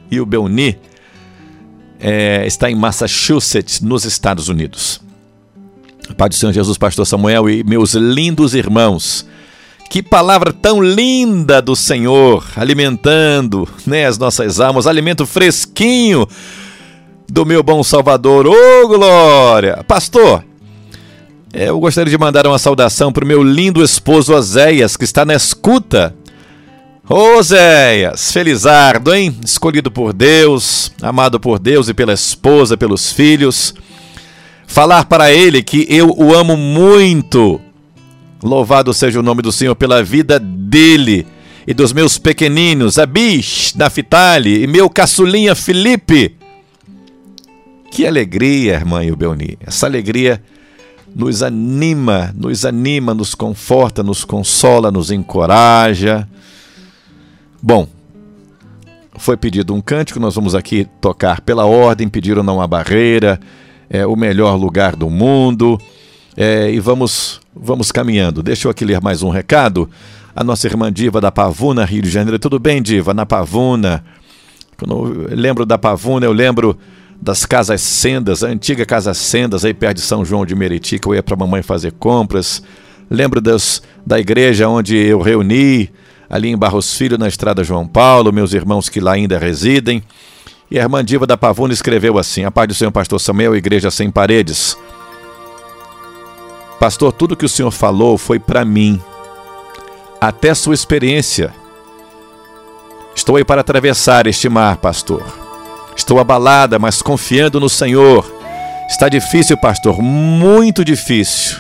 Está em Massachusetts, nos Estados Unidos. Pai do Senhor Jesus, pastor Samuel e meus lindos irmãos. Que palavra tão linda do Senhor, alimentando as nossas almas, alimento fresquinho do meu bom Salvador. Ô, glória! Pastor, eu gostaria de mandar uma saudação para o meu lindo esposo Oséias, que está na escuta. Oséias, felizardo, hein? Escolhido por Deus, amado por Deus e pela esposa, pelos filhos. Falar para ele que eu o amo muito. Louvado seja o nome do Senhor pela vida dele e dos meus pequeninos, Abish, Naftali e meu caçulinha Felipe. Que alegria, irmã Ilbeuni. Essa alegria nos anima, nos conforta, nos consola, nos encoraja. Bom, foi pedido um cântico, nós vamos aqui tocar pela ordem, pediram não há barreira, o melhor lugar do mundo, e vamos caminhando. Deixa eu aqui ler mais um recado. A nossa irmã Diva da Pavuna, Rio de Janeiro. Tudo bem, Diva? Na Pavuna. Quando eu lembro da Pavuna, eu lembro das Casas Sendas, a antiga Casa Sendas, aí perto de São João de Meriti, que eu ia para a mamãe fazer compras. Lembro da igreja onde eu reuni, ali em Barros Filho, na Estrada João Paulo, meus irmãos que lá ainda residem. E a irmã Diva da Pavuna escreveu assim: a paz do Senhor, pastor Samuel, Igreja Sem Paredes. Pastor, tudo que o senhor falou foi para mim, até sua experiência. Estou aí para atravessar este mar, pastor. Estou abalada, mas confiando no Senhor. Está difícil, pastor, muito difícil.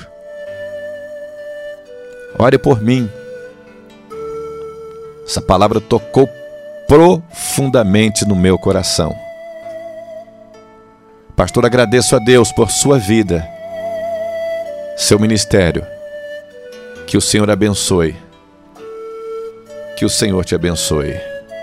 Ore por mim. Essa palavra tocou profundamente no meu coração. Pastor, agradeço a Deus por sua vida, seu ministério. Que o Senhor abençoe. Que o Senhor te abençoe.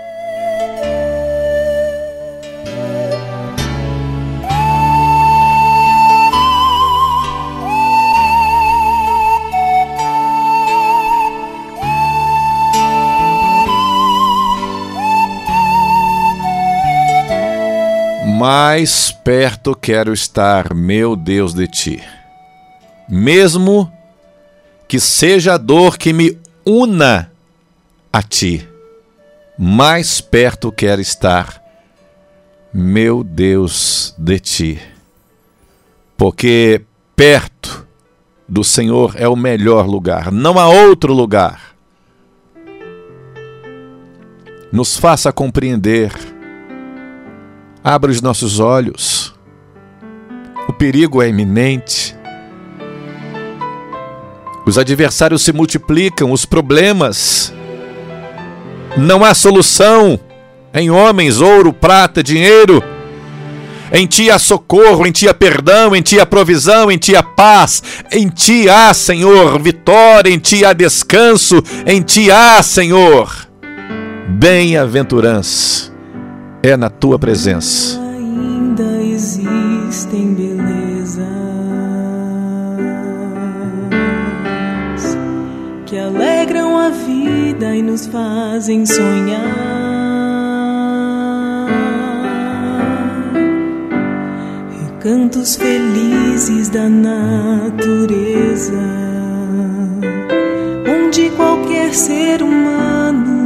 Mais perto quero estar, meu Deus, de ti. Mesmo que seja a dor que me una a ti, mais perto quero estar, meu Deus, de ti. Porque perto do Senhor é o melhor lugar, não há outro lugar. Nos faça compreender. Abra os nossos olhos. O perigo é iminente. Os adversários se multiplicam, os problemas. Não há solução em homens, ouro, prata, dinheiro. Em Ti há socorro, em Ti há perdão, em Ti há provisão, em Ti há paz. Em Ti há, Senhor, vitória, em Ti há descanso, em Ti há, Senhor, bem-aventurança. É na Tua presença. Ainda existem belezas que alegram a vida e nos fazem sonhar. Recantos felizes da natureza, onde qualquer ser humano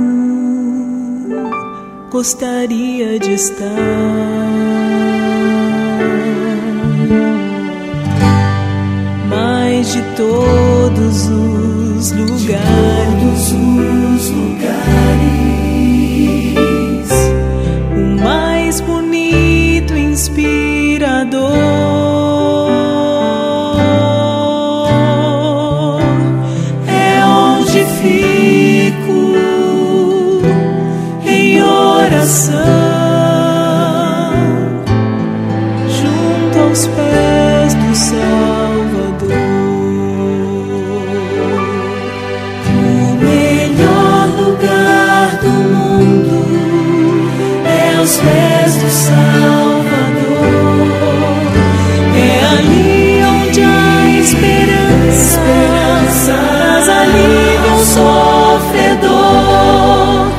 gostaria de estar. Mas de todos os lugares, o mais bonito e inspirador é onde fico em oração, junto aos pés do Salvador. O melhor lugar do mundo é aos pés do Salvador. É ali onde há esperança, traz alívio ao sofredor.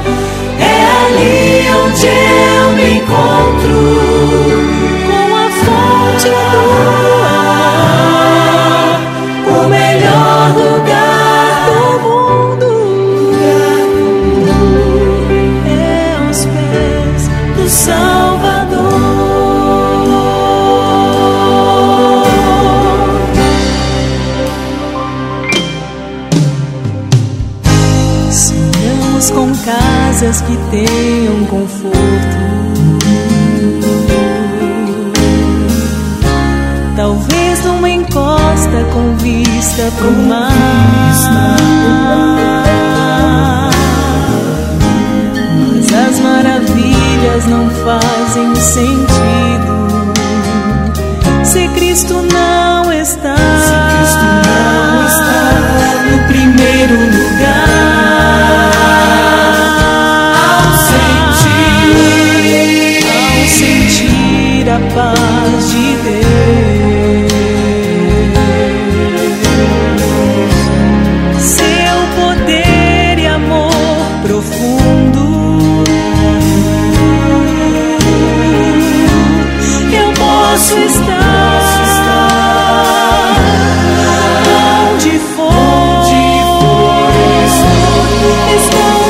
Onde eu me encontro com a fonte do ar, o melhor lugar do mundo é aos pés do Salvador. Sonhamos com casas que tenham conforto, talvez numa encosta com vista pro mar. Mas as maravilhas não fazem sentido se Cristo não está no primeiro lugar. A paz de Deus, seu poder e amor profundo, eu posso estar onde for, estou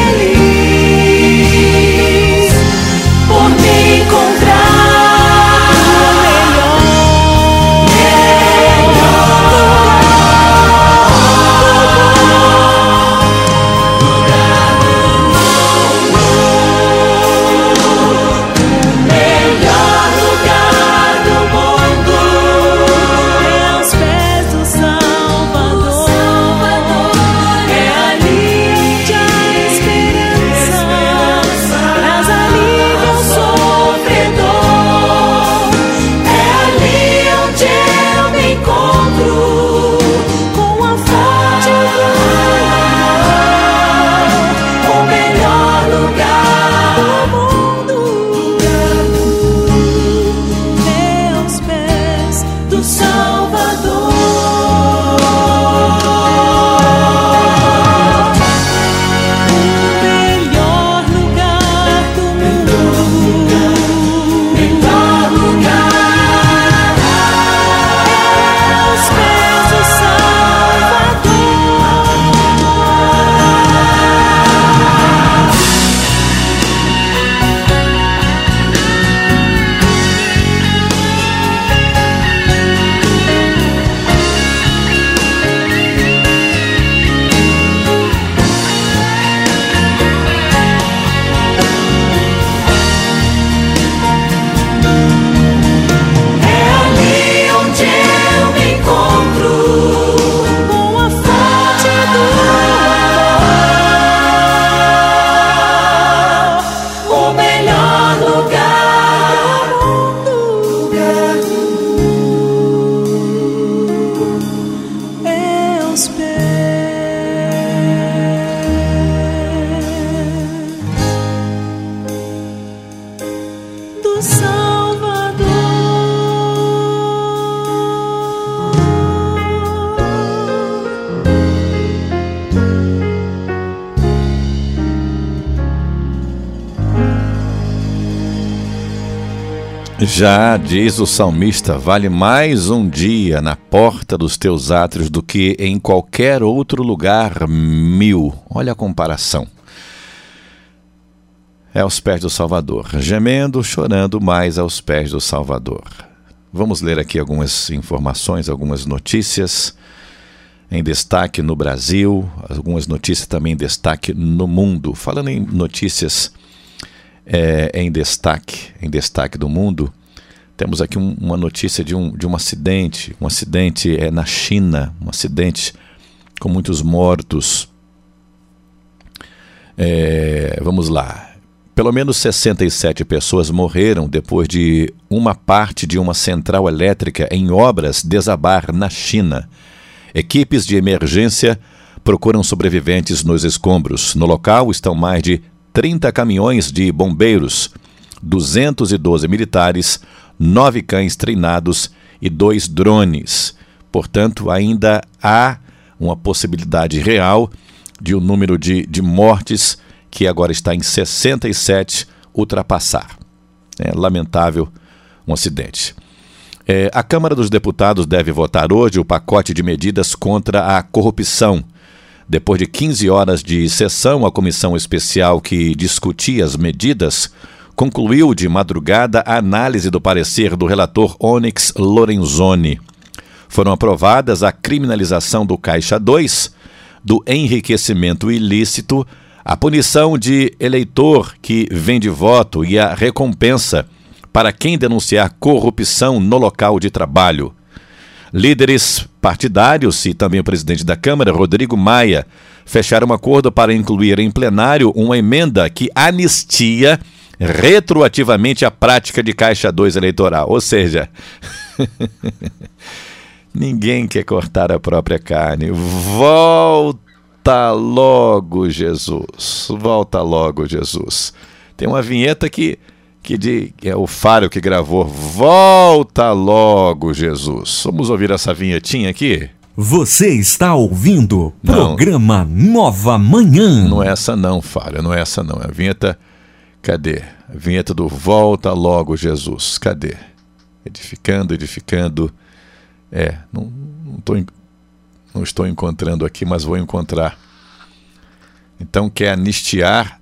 feliz por me encontrar. Melhor lugar do mundo. Já diz o salmista, vale mais um dia na porta dos teus átrios do que em qualquer outro lugar 1000. Olha a comparação. É aos pés do Salvador, gemendo, chorando, mais aos pés do Salvador. Vamos ler aqui algumas informações, algumas notícias em destaque no Brasil, algumas notícias também em destaque no mundo. Falando em notícias em destaque do mundo, temos aqui uma notícia de um acidente, na China, um acidente com muitos mortos. Vamos lá. Pelo menos 67 pessoas morreram depois de uma parte de uma central elétrica em obras desabar na China. Equipes de emergência procuram sobreviventes nos escombros. No local estão mais de 30 caminhões de bombeiros, 212 militares, 9 cães treinados e 2 drones. Portanto, ainda há uma possibilidade real de o número de mortes, que agora está em 67, ultrapassar. É lamentável um acidente. A Câmara dos Deputados deve votar hoje o pacote de medidas contra a corrupção. Depois de 15 horas de sessão, a comissão especial que discutia as medidas concluiu de madrugada a análise do parecer do relator Onyx Lorenzoni. Foram aprovadas a criminalização do Caixa 2, do enriquecimento ilícito, a punição de eleitor que vende voto e a recompensa para quem denunciar corrupção no local de trabalho. Líderes partidários e também o presidente da Câmara, Rodrigo Maia, fecharam um acordo para incluir em plenário uma emenda que anistia retroativamente a prática de Caixa 2 eleitoral. Ou seja, ninguém quer cortar a própria carne. Volta logo, Jesus. Volta logo, Jesus. Tem uma vinheta que é o Fábio que gravou. Volta logo, Jesus. Vamos ouvir essa vinhetinha aqui? Você está ouvindo programa Nova Manhã. Não é essa não, Fábio. Não é essa não. É a vinheta... Cadê? A vinheta do Volta logo, Jesus. Cadê? Edificando. Não estou encontrando aqui, mas vou encontrar. Então, quer anistiar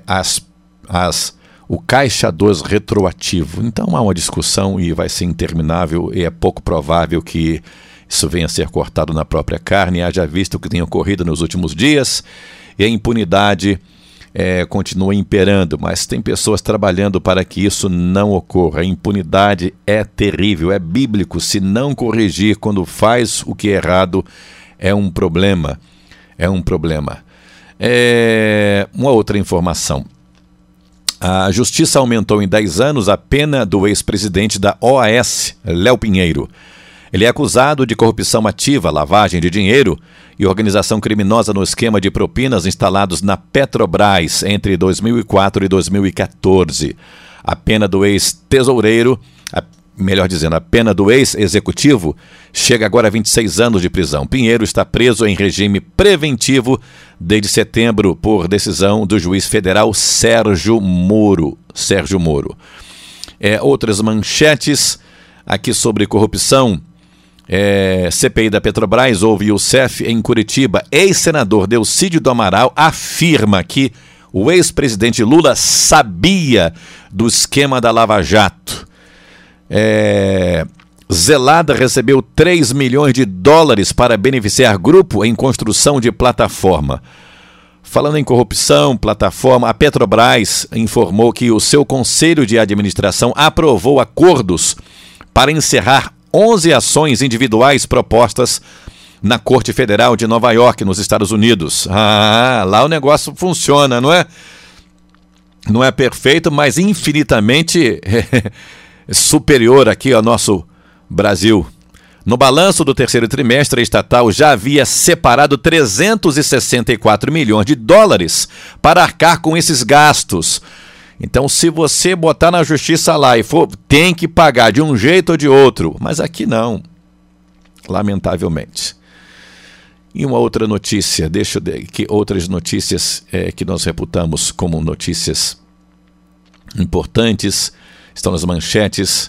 o Caixa 2 retroativo. Então há uma discussão e vai ser interminável, e é pouco provável que isso venha a ser cortado na própria carne, haja visto o que tem ocorrido nos últimos dias, e a impunidade continua imperando, mas tem pessoas trabalhando para que isso não ocorra. A impunidade é terrível, é bíblico. Se não corrigir quando faz o que é errado, é um problema. Uma outra informação. A Justiça aumentou em 10 anos a pena do ex-presidente da OAS, Léo Pinheiro. Ele é acusado de corrupção ativa, lavagem de dinheiro e organização criminosa no esquema de propinas instalados na Petrobras entre 2004 e 2014. A pena do ex-tesoureiro, a pena do ex-executivo, chega agora a 26 anos de prisão. Pinheiro está preso em regime preventivo desde setembro por decisão do juiz federal Sérgio Moro. Outras manchetes aqui sobre corrupção. CPI da Petrobras, houve o CEF em Curitiba. Ex-senador Delcídio do Amaral afirma que o ex-presidente Lula sabia do esquema da Lava Jato. Zelada recebeu 3 milhões de dólares para beneficiar grupo em construção de plataforma. Falando em corrupção, plataforma, a Petrobras informou que o seu conselho de administração aprovou acordos para encerrar 11 ações individuais propostas na Corte Federal de Nova York, nos Estados Unidos. Lá o negócio funciona, não é? Não é perfeito, mas infinitamente superior aqui ao nosso Brasil. No balanço do terceiro trimestre, a estatal já havia separado 364 milhões de dólares para arcar com esses gastos. Então, se você botar na justiça lá e tem que pagar de um jeito ou de outro. Mas aqui não, lamentavelmente. E uma outra notícia, outras notícias que nós reputamos como notícias importantes. estão nas manchetes.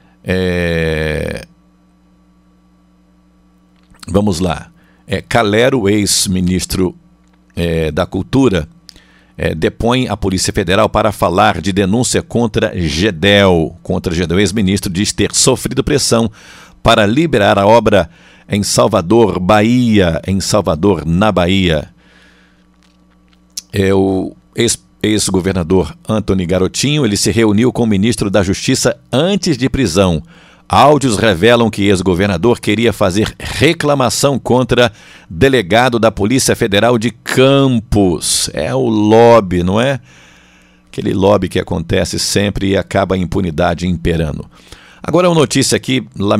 Vamos lá. Calero, ex-ministro da Cultura, depõe a Polícia Federal para falar de denúncia contra Gedel. Ex-ministro diz ter sofrido pressão para liberar a obra em Salvador, Bahia. Na Bahia. O ex-governador Antony Garotinho, ele se reuniu com o ministro da Justiça antes de prisão. Áudios revelam que ex-governador queria fazer reclamação contra delegado da Polícia Federal de Campos. É o lobby, não é? Aquele lobby que acontece sempre e acaba a impunidade imperando. Agora uma notícia aqui,